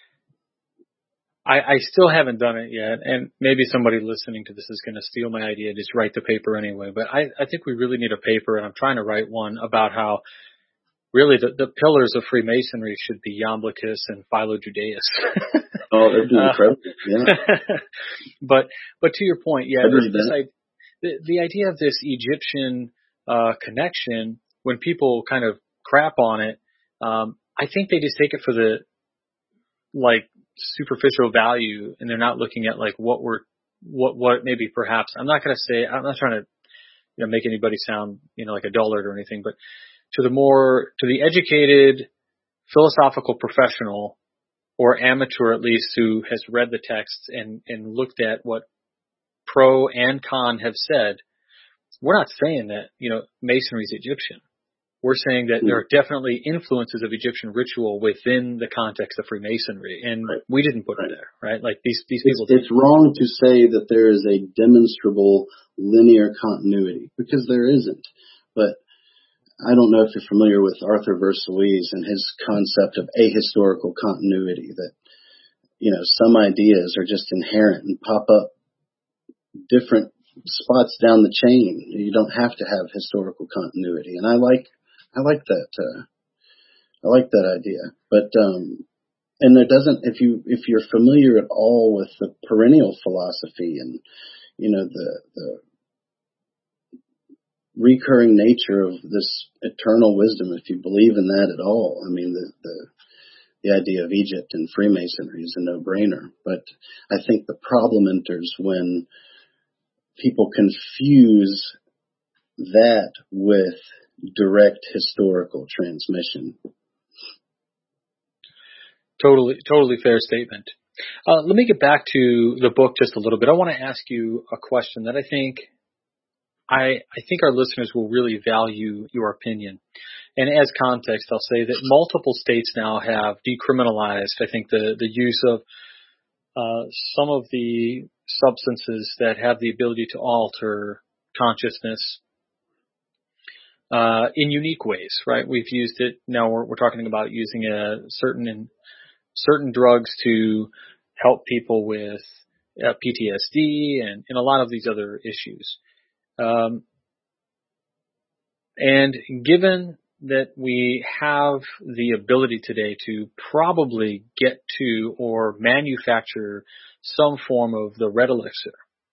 I, I still haven't done it yet, and maybe somebody listening to this is going to steal my idea, just write the paper anyway. But I I think we really need a paper, and I'm trying to write one about how really the, the pillars of Freemasonry should be Iamblichus and Philo Judaeus. Oh, that'd be incredible. Yeah. but, but to your point, yeah, this, this, that. the, the idea of this Egyptian, uh, connection, when people kind of crap on it, um, I think they just take it for the, like, superficial value, and they're not looking at, like, what we're, what, what maybe perhaps, I'm not going to say, I'm not trying to, you know, make anybody sound, you know, like a dullard or anything, but to the more, to the educated philosophical professional, or amateur at least, who has read the texts and, and looked at what pro and con have said, we're not saying that, you know, Masonry is Egyptian. We're saying that mm. there are definitely influences of Egyptian ritual within the context of Freemasonry, and right. we didn't put right. it there, right? Like these, these it's, people. It's wrong to say that there is a demonstrable linear continuity, because there isn't. But I don't know if you're familiar with Arthur Versailles and his concept of ahistorical continuity, that, you know, some ideas are just inherent and pop up different spots down the chain. You don't have to have historical continuity. And I like, I like that, uh, I like that idea. But, um, and there doesn't, if you, if you're familiar at all with the perennial philosophy and, you know, the, the, recurring nature of this eternal wisdom, if you believe in that at all, I mean, the, the, the idea of Egypt and Freemasonry is a no-brainer. But I think the problem enters when people confuse that with direct historical transmission. Totally, totally fair statement. Uh, let me get back to the book just a little bit. I want to ask you a question that I think I, I think our listeners will really value your opinion. And as context, I'll say that multiple states now have decriminalized, I think, the, the use of uh, some of the substances that have the ability to alter consciousness uh, in unique ways, right? We've used it. Now we're, we're talking about using a certain in, certain drugs to help people with uh, P T S D and, and a lot of these other issues. Um, and given that we have the ability today to probably get to or manufacture some form of the red elixir,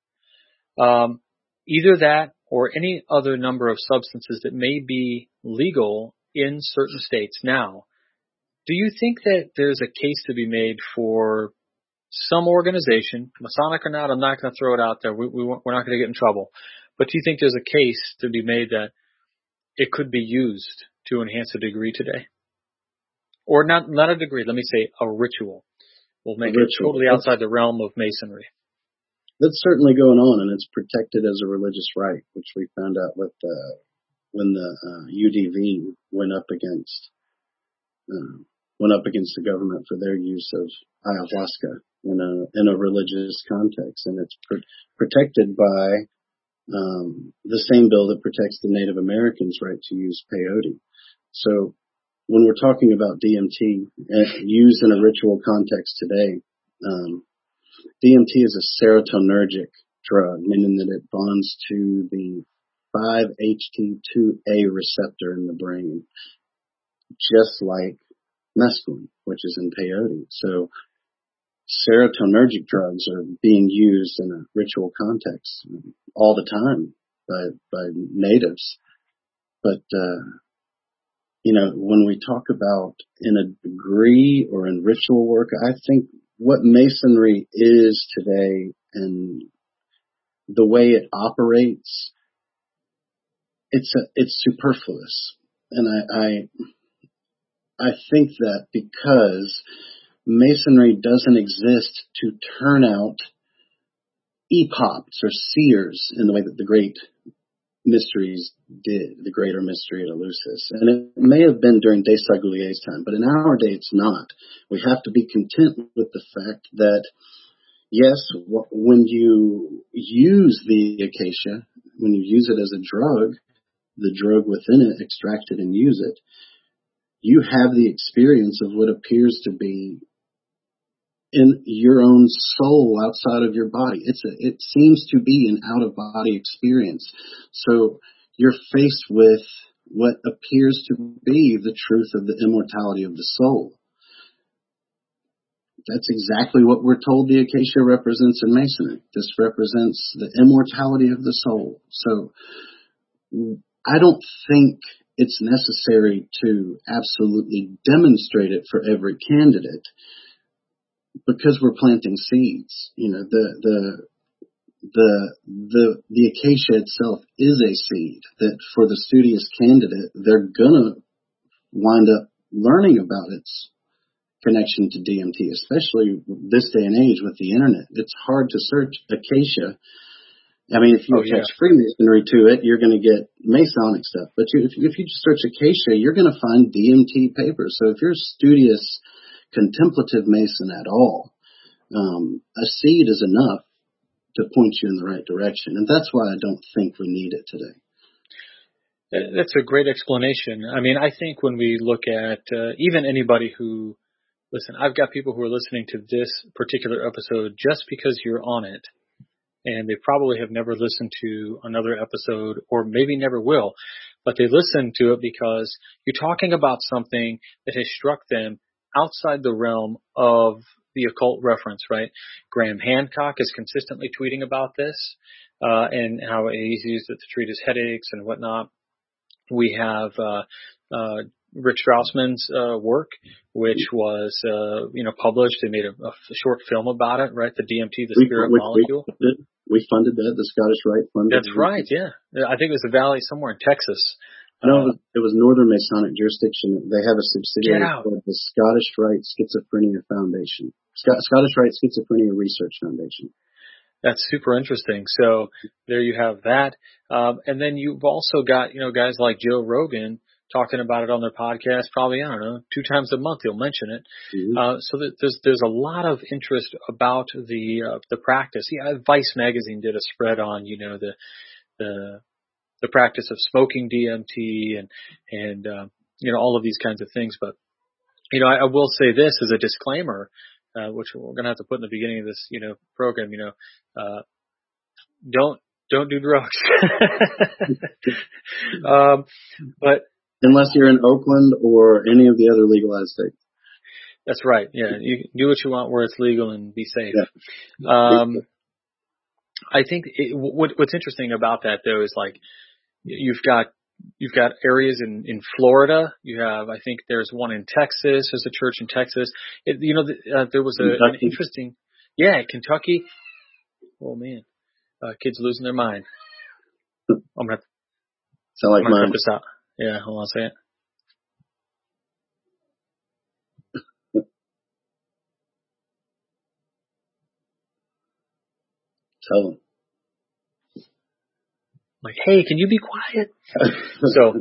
um, either that or any other number of substances that may be legal in certain states now, do you think that there's a case to be made for some organization, Masonic or not? I'm not going to throw it out there. We, we, we're not going to get in trouble. But do you think there's a case to be made that it could be used to enhance a degree today? Or not, not a degree, let me say a ritual. We'll make it totally outside the realm of Masonry. That's certainly going on, and it's protected as a religious right, which we found out with uh, when the uh, U D V went up against uh, went up against the government for their use of ayahuasca in a in a religious context, and it's pr- protected by um, the same bill that protects the Native Americans' right to use peyote. So when we're talking about D M T uh, used in a ritual context today, um, D M T is a serotonergic drug, meaning that it bonds to the five H T two A receptor in the brain, just like mescaline, which is in peyote. So serotonergic drugs are being used in a ritual context all the time by by natives. But uh, you know, when we talk about in a degree or in ritual work, I think what Masonry is today and the way it operates, it's a, it's superfluous. And I, I, I think that because Masonry doesn't exist to turn out epochs or seers in the way that the great mysteries did, the greater mystery at Eleusis. And it may have been during De Sagulier's time, but in our day it's not. We have to be content with the fact that, yes, when you use the acacia, when you use it as a drug, the drug within it, extract it and use it, you have the experience of what appears to be in your own soul outside of your body. It's a, it seems to be an out-of-body experience. So you're faced with what appears to be the truth of the immortality of the soul. That's exactly what we're told the acacia represents in Masonry. This represents the immortality of the soul. So I don't think it's necessary to absolutely demonstrate it for every candidate, because we're planting seeds. You know, the, the, the, the, the acacia itself is a seed that for the studious candidate, they're gonna wind up learning about its connection to D M T, especially this day and age with the internet. It's hard to search acacia. I mean, if you oh, attach yeah. Freemasonry to it, you're going to get Masonic stuff. But you, if, if you just search acacia, you're going to find D M T papers. So if you're a studious, contemplative Mason at all, um, a seed is enough to point you in the right direction. And that's why I don't think we need it today. That's a great explanation. I mean, I think when we look at uh, even anybody who, listen, I've got people who are listening to this particular episode just because you're on it, and they probably have never listened to another episode or maybe never will, but they listen to it because you're talking about something that has struck them outside the realm of the occult reference, right? Graham Hancock is consistently tweeting about this uh, and how he's used it to treat his headaches and whatnot. We have uh, uh, Rick Strassman's uh, work, which was uh, you know published. They made a, a short film about it, right? The D M T, the spirit which, molecule. Which, we funded that. The Scottish Rite funded. That's right. Yeah, I think it was a valley somewhere in Texas. No, it was, it was Northern Masonic Jurisdiction. They have a subsidiary called the Scottish Rite Schizophrenia Foundation, Sc- Scottish Rite Schizophrenia Research Foundation. That's super interesting. So there you have that. Um, and then you've also got, you know, guys like Joe Rogan talking about it on their podcast, probably, I don't know, two times a month he'll mention it. Mm-hmm. Uh, so that there's, there's a lot of interest about the, uh, the practice. Yeah, Vice Magazine did a spread on, you know, the, the, the practice of smoking D M T and, and, uh, you know, all of these kinds of things. But, you know, I, I will say this as a disclaimer, uh, which we're going to have to put in the beginning of this, you know, program, you know, uh, don't, don't do drugs. um, but, unless you're in Oakland or any of the other legalized states. That's right. Yeah. You can do what you want where it's legal and be safe. Yeah. Um, I think it, what, what's interesting about that though is like you've got, you've got areas in, in Florida. You have, I think there's one in Texas. There's a church in Texas. It, you know, the, uh, there was a, an interesting, yeah, Kentucky. Oh man, uh, kids losing their mind. I'm going to have to, Sound like I'm gonna mine. cut this out. Yeah, hold on a second. Tell them. Like, hey, can you be quiet? so,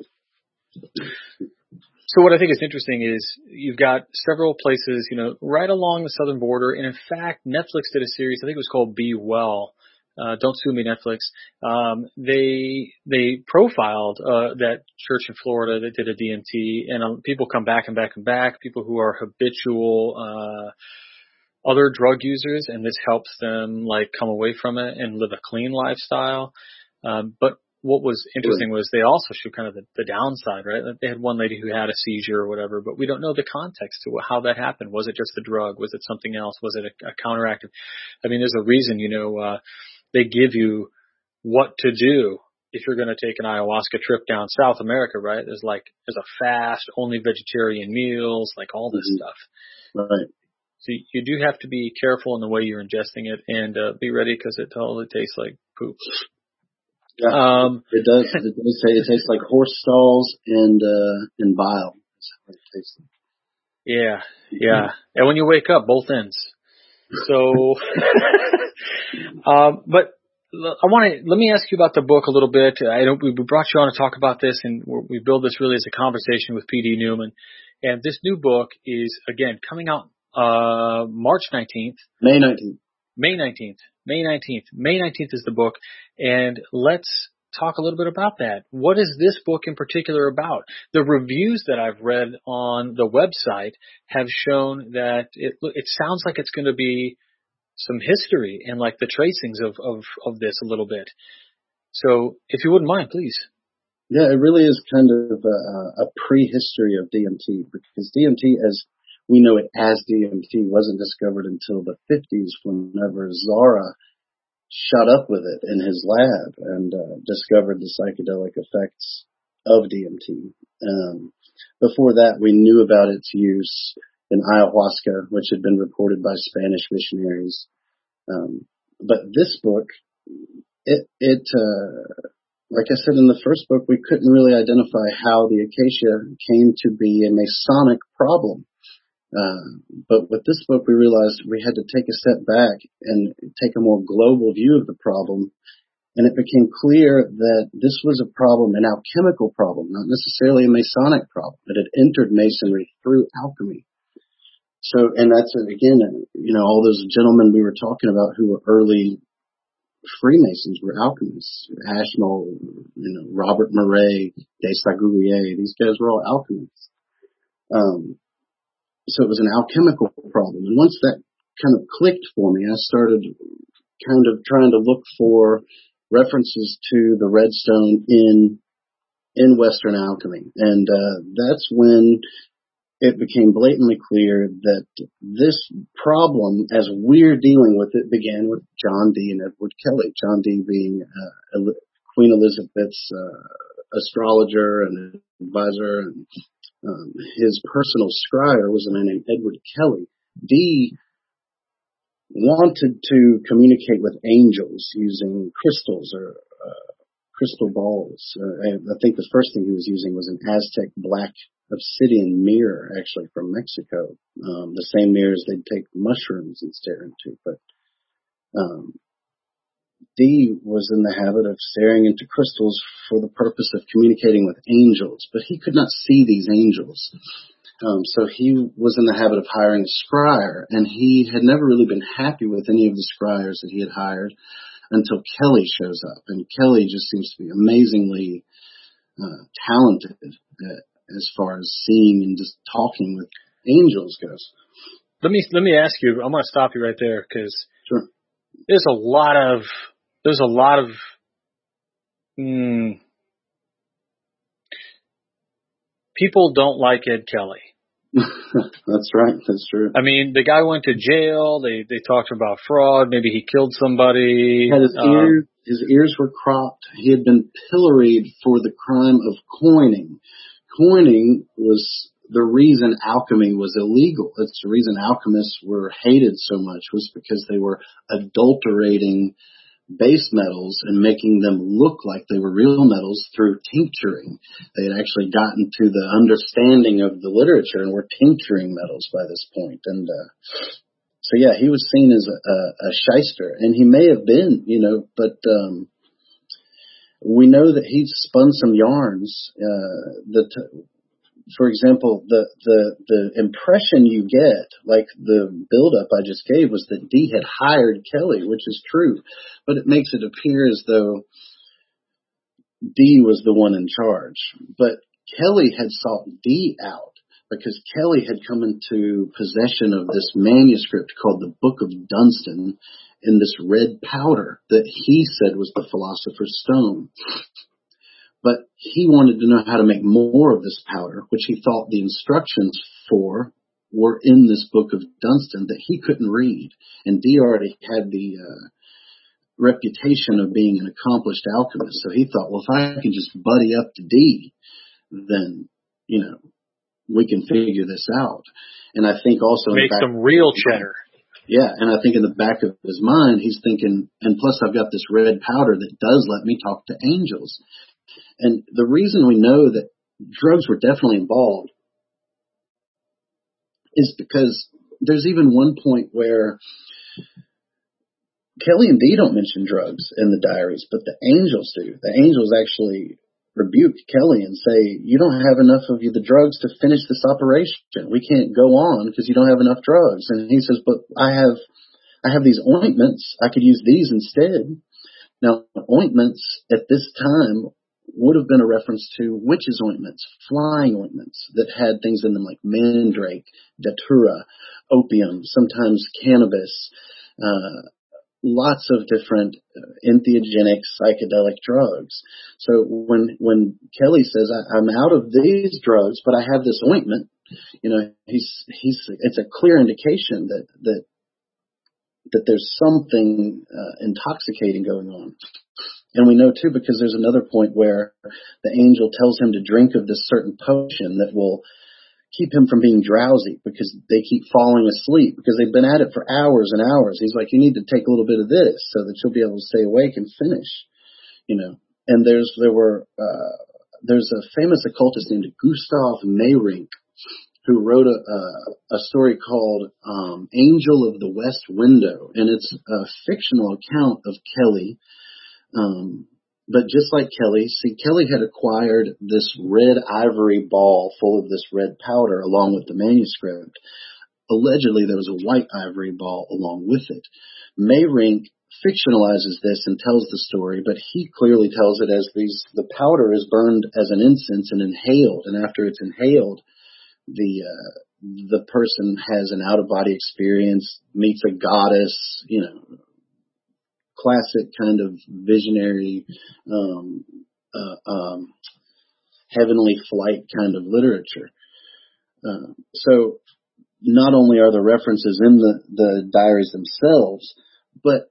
so what I think is interesting is you've got several places, you know, right along the southern border. And in fact, Netflix did a series, I think it was called Be Well. Uh, don't sue me, Netflix. Um, they, they profiled, uh, that church in Florida that did a D M T, and um, people come back and back and back, people who are habitual, uh, other drug users, and this helps them like come away from it and live a clean lifestyle. Um, but what was interesting was they also showed kind of the, the downside, right? They had one lady who had a seizure or whatever, but we don't know the context to how that happened. Was it just the drug? Was it something else? Was it a, a counteractive? I mean, there's a reason, you know, uh, they give you what to do if you're going to take an ayahuasca trip down South America, right? There's like, there's a fast, only vegetarian meals, like all this mm-hmm. stuff. Right. So you do have to be careful in the way you're ingesting it and uh, be ready because it totally tastes like poop. Yeah, um, it does. It does say it tastes like horse stalls and uh, and bile. That's how it tastes like. Yeah, yeah. And when you wake up, both ends. So, um, but I want to let me ask you about the book a little bit. I don't. We brought you on to talk about this, and we build this really as a conversation with P D Newman. And this new book is again coming out uh, March nineteenth. May nineteenth. May nineteenth. May nineteenth. May nineteenth is the book. And let's talk a little bit about that. What is this book in particular about? The reviews that I've read on the website have shown that it it sounds like it's going to be some history and like the tracings of, of, of this a little bit. So if you wouldn't mind, please. Yeah, it really is kind of a, a prehistory of D M T because D M T as we know it as D M T wasn't discovered until the fifties whenever Zara shot up with it in his lab and uh, discovered the psychedelic effects of D M T. Um, before that, we knew about its use in ayahuasca, which had been reported by Spanish missionaries. Um, but this book, it, it uh, like I said in the first book, we couldn't really identify how the acacia came to be a Masonic problem. Uh, but with this book, we realized we had to take a step back and take a more global view of the problem. And it became clear that this was a problem, an alchemical problem, not necessarily a Masonic problem, that had entered Masonry through alchemy. So, and that's, again, you know, all those gentlemen we were talking about who were early Freemasons were alchemists. Ashmole, you know, Robert Murray, de Sagulier, these guys were all alchemists. Um, So it was an alchemical problem. And once that kind of clicked for me, I started kind of trying to look for references to the redstone in in Western alchemy. And uh, that's when it became blatantly clear that this problem, as we're dealing with it, began with John Dee and Edward Kelly. John Dee being uh, Queen Elizabeth's uh, astrologer and advisor, and Um, his personal scryer was a man named Edward Kelly. Dee wanted to communicate with angels using crystals or uh, crystal balls. Uh, I think the first thing he was using was an Aztec black obsidian mirror, actually from Mexico. Um, the same mirrors they'd take mushrooms and stare into. But um, Dee was in the habit of staring into crystals for the purpose of communicating with angels, but he could not see these angels. Um, so he was in the habit of hiring a scryer, and he had never really been happy with any of the scryers that he had hired until Kelly shows up. And Kelly just seems to be amazingly uh, talented at, as far as seeing and just talking with angels goes. Let me let me ask you. I'm going to stop you right there because sure. there's a lot of there's a lot of mm, people don't like Ed Kelly. That's right. That's true. I mean, the guy went to jail. They they talked about fraud. Maybe he killed somebody. Had his um, ears, his ears were cropped. He had been pilloried for the crime of coining. Coining was the reason alchemy was illegal. It's the reason alchemists were hated so much was because they were adulterating base metals and making them look like they were real metals through tincturing. They had actually gotten to the understanding of the literature and were tincturing metals by this point. And uh, so, yeah, he was seen as a, a, a shyster, and he may have been, you know, but um, we know that he spun some yarns uh, that. For example, the, the, the impression you get, like the buildup I just gave, was that Dee had hired Kelly, which is true, but it makes it appear as though Dee was the one in charge. But Kelly had sought Dee out because Kelly had come into possession of this manuscript called the Book of Dunstan in this red powder that he said was the Philosopher's Stone. But he wanted to know how to make more of this powder, which he thought the instructions for were in this Book of Dunstan that he couldn't read. And Dee already had the uh, reputation of being an accomplished alchemist. So he thought, well, if I can just buddy up to Dee, then, you know, we can figure this out. And I think also make some real cheddar. Yeah, and I think in the back of his mind, he's thinking, and plus I've got this red powder that does let me talk to angels. And the reason we know that drugs were definitely involved is because there's even one point where Kelly and Dee don't mention drugs in the diaries, but the angels do. The angels actually rebuke Kelly and say, you don't have enough of the drugs to finish this operation. We can't go on because you don't have enough drugs. And he says, but I have, I have these ointments. I could use these instead. Now, ointments at this time would have been a reference to witches' ointments, flying ointments that had things in them like mandrake, datura, opium, sometimes cannabis, uh, lots of different entheogenic psychedelic drugs. So when when Kelly says, I, I'm out of these drugs, but I have this ointment, you know, he's he's it's a clear indication that that that there's something uh, intoxicating going on. And we know, too, because there's another point where the angel tells him to drink of this certain potion that will keep him from being drowsy because they keep falling asleep because they've been at it for hours and hours. He's like, you need to take a little bit of this so that you'll be able to stay awake and finish, you know. And there's there were uh, there's a famous occultist named Gustav Meyrink who wrote a, a, a story called um, Angel of the West Window, and it's a fictional account of Kelly. Um, but just like Kelly, see, Kelly had acquired this red ivory ball full of this red powder along with the manuscript. Allegedly, there was a white ivory ball along with it. Meyrink fictionalizes this and tells the story, but he clearly tells it as these, the powder is burned as an incense and inhaled, and after it's inhaled, the, uh, the person has an out-of-body experience, meets a goddess, you know, classic kind of visionary, um, uh, um, heavenly flight kind of literature. Uh, so not only are the references in the, the diaries themselves, but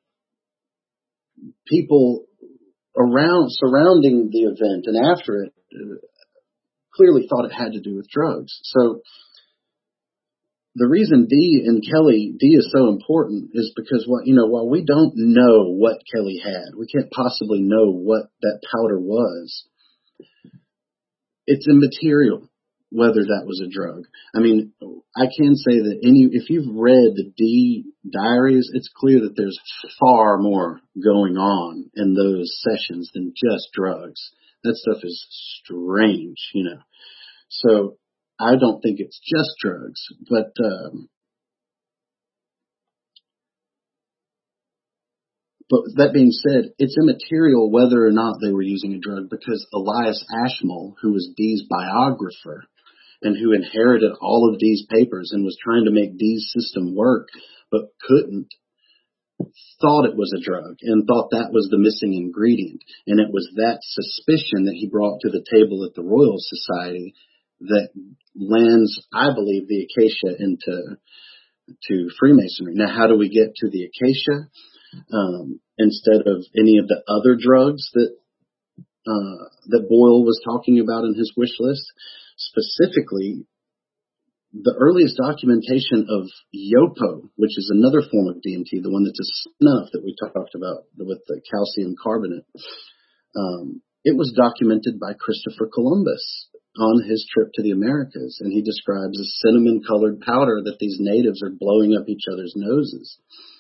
people around, surrounding the event and after it uh, clearly thought it had to do with drugs. So the reason D and Kelly, D is so important is because what, you know, while we don't know what Kelly had, we can't possibly know what that powder was. It's immaterial whether that was a drug. I mean, I can say that any, if you've read the D diaries, it's clear that there's far more going on in those sessions than just drugs. That stuff is strange, you know. So I don't think it's just drugs, but um, but that being said, it's immaterial whether or not they were using a drug because Elias Ashmole, who was Dee's biographer and who inherited all of Dee's papers and was trying to make Dee's system work but couldn't, thought it was a drug and thought that was the missing ingredient. And it was that suspicion that he brought to the table at the Royal Society that lends, I believe, the acacia into to Freemasonry. Now, how do we get to the acacia um, instead of any of the other drugs that uh, that Boyle was talking about in his wish list? Specifically, the earliest documentation of Yopo, which is another form of D M T, the one that's a snuff that we talked about with the calcium carbonate, um, it was documented by Christopher Columbus on his trip to the Americas, and he describes a cinnamon-colored powder that these natives are blowing up each other's noses.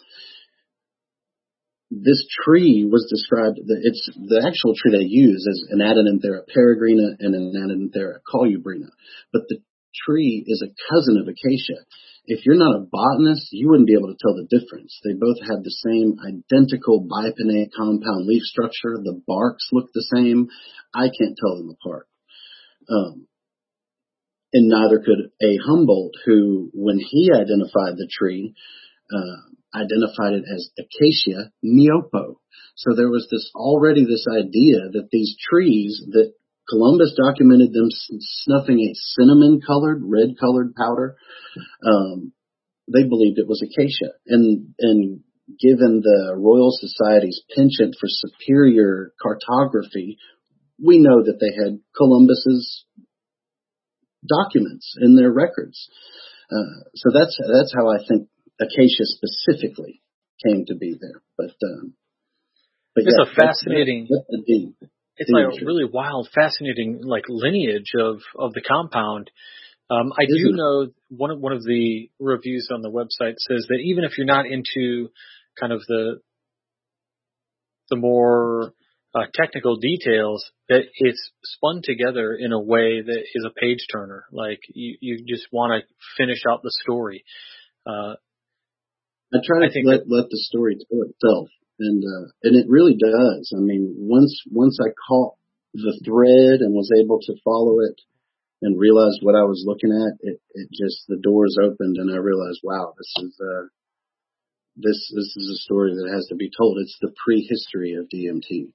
This tree was described, it's the actual tree they use is an Adenanthera peregrina and an Adenanthera colubrina, but the tree is a cousin of acacia. If you're not a botanist, you wouldn't be able to tell the difference. They both have the same identical bipinnate compound leaf structure. The barks look the same. I can't tell them apart. Um, and neither could A. Humboldt, who, when he identified the tree, uh, identified it as Acacia neopo. So there was this already this idea that these trees that Columbus documented them snuffing a cinnamon-colored, red-colored powder. Um, they believed it was acacia, and and given the Royal Society's penchant for superior cartography, we know that they had Columbus's documents in their records. Uh, so that's that's how I think acacia specifically came to be there. But um, but it's yeah, a fascinating. That's, that's the It's like a really wild, fascinating, like lineage of, of the compound. Um, I do know one of one of the reviews on the website says that even if you're not into kind of the the more uh, technical details, that it's spun together in a way that is a page turner. Like you, you just want to finish out the story. Uh, I try to I let that, let the story tell itself. And, uh, and it really does. I mean, once, once I caught the thread and was able to follow it and realized what I was looking at, it, it just, the doors opened and I realized, wow, this is, uh, this, this is a story that has to be told. It's the prehistory of D M T.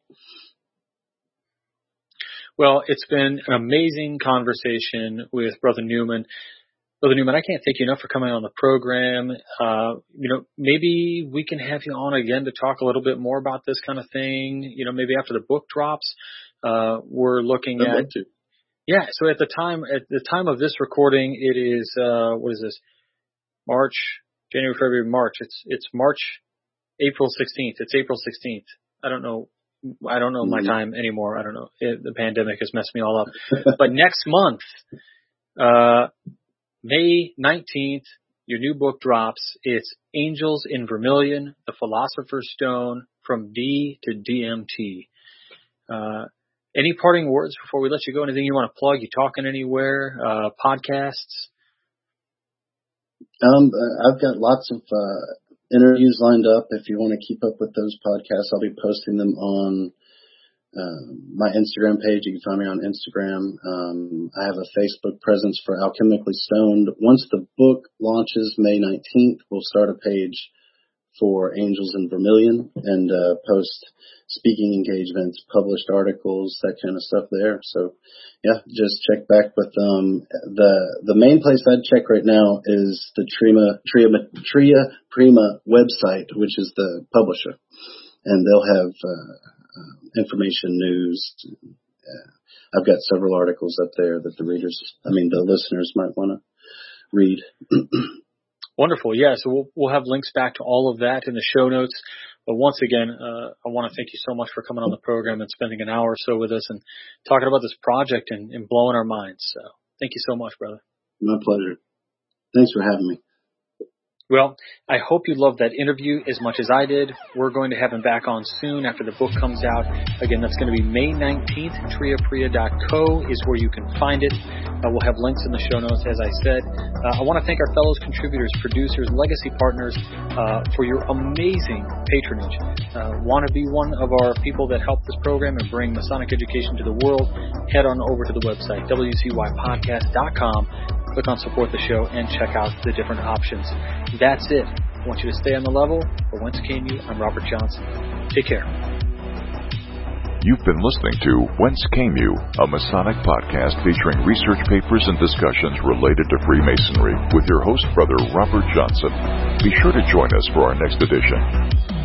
Well, it's been an amazing conversation with Brother Newman. Brother Newman, I can't thank you enough for coming on the program. Uh, you know, maybe we can have you on again to talk a little bit more about this kind of thing. You know, maybe after the book drops, uh, we're looking I'd at, love to. yeah. So at the time, at the time of this recording, it is, uh, what is this? March, January, February, March. It's, it's March, April sixteenth. It's April sixteenth. I don't know. I don't know mm-hmm. my time anymore. I don't know. It, the pandemic has messed me all up. But next month, uh, May nineteenth, your new book drops. It's Angels in Vermilion, The Philosopher's Stone, From D to D M T. Uh, any parting words before we let you go? Anything you want to plug? You talking anywhere? Uh, podcasts? Um, I've got lots of uh, interviews lined up. If you want to keep up with those podcasts, I'll be posting them on Uh, my Instagram page. You can find me on Instagram. Um, I have a Facebook presence for Alchemically Stoned. Once the book launches May nineteenth, we'll start a page for Angels in Vermilion and uh, post speaking engagements, published articles, that kind of stuff there. So, yeah, just check back with um the the main place I'd check right now is the Trima Tria Tria Prima website, which is the publisher, and they'll have Uh, Uh, information, news. Uh, I've got several articles up there that the readers, I mean, the listeners might want to read. Wonderful. Yeah, so we'll, we'll have links back to all of that in the show notes. But once again, uh, I want to thank you so much for coming on the program and spending an hour or so with us and talking about this project and, and blowing our minds. So thank you so much, brother. My pleasure. Thanks for having me. Well, I hope you loved that interview as much as I did. We're going to have him back on soon after the book comes out. Again, that's going to be May nineteenth. Tria Priya dot co is where you can find it. Uh, we'll have links in the show notes, as I said. Uh, I want to thank our fellow contributors, producers, legacy partners uh, for your amazing patronage. Uh, want to be one of our people that help this program and bring Masonic education to the world? Head on over to the website, W C Y podcast dot com. Click on support the show and check out the different options. That's it. I want you to stay on the level. For Whence Came You, I'm Robert Johnson. Take care. You've been listening to Whence Came You, a Masonic podcast featuring research papers and discussions related to Freemasonry with your host, Brother Robert Johnson. Be sure to join us for our next edition.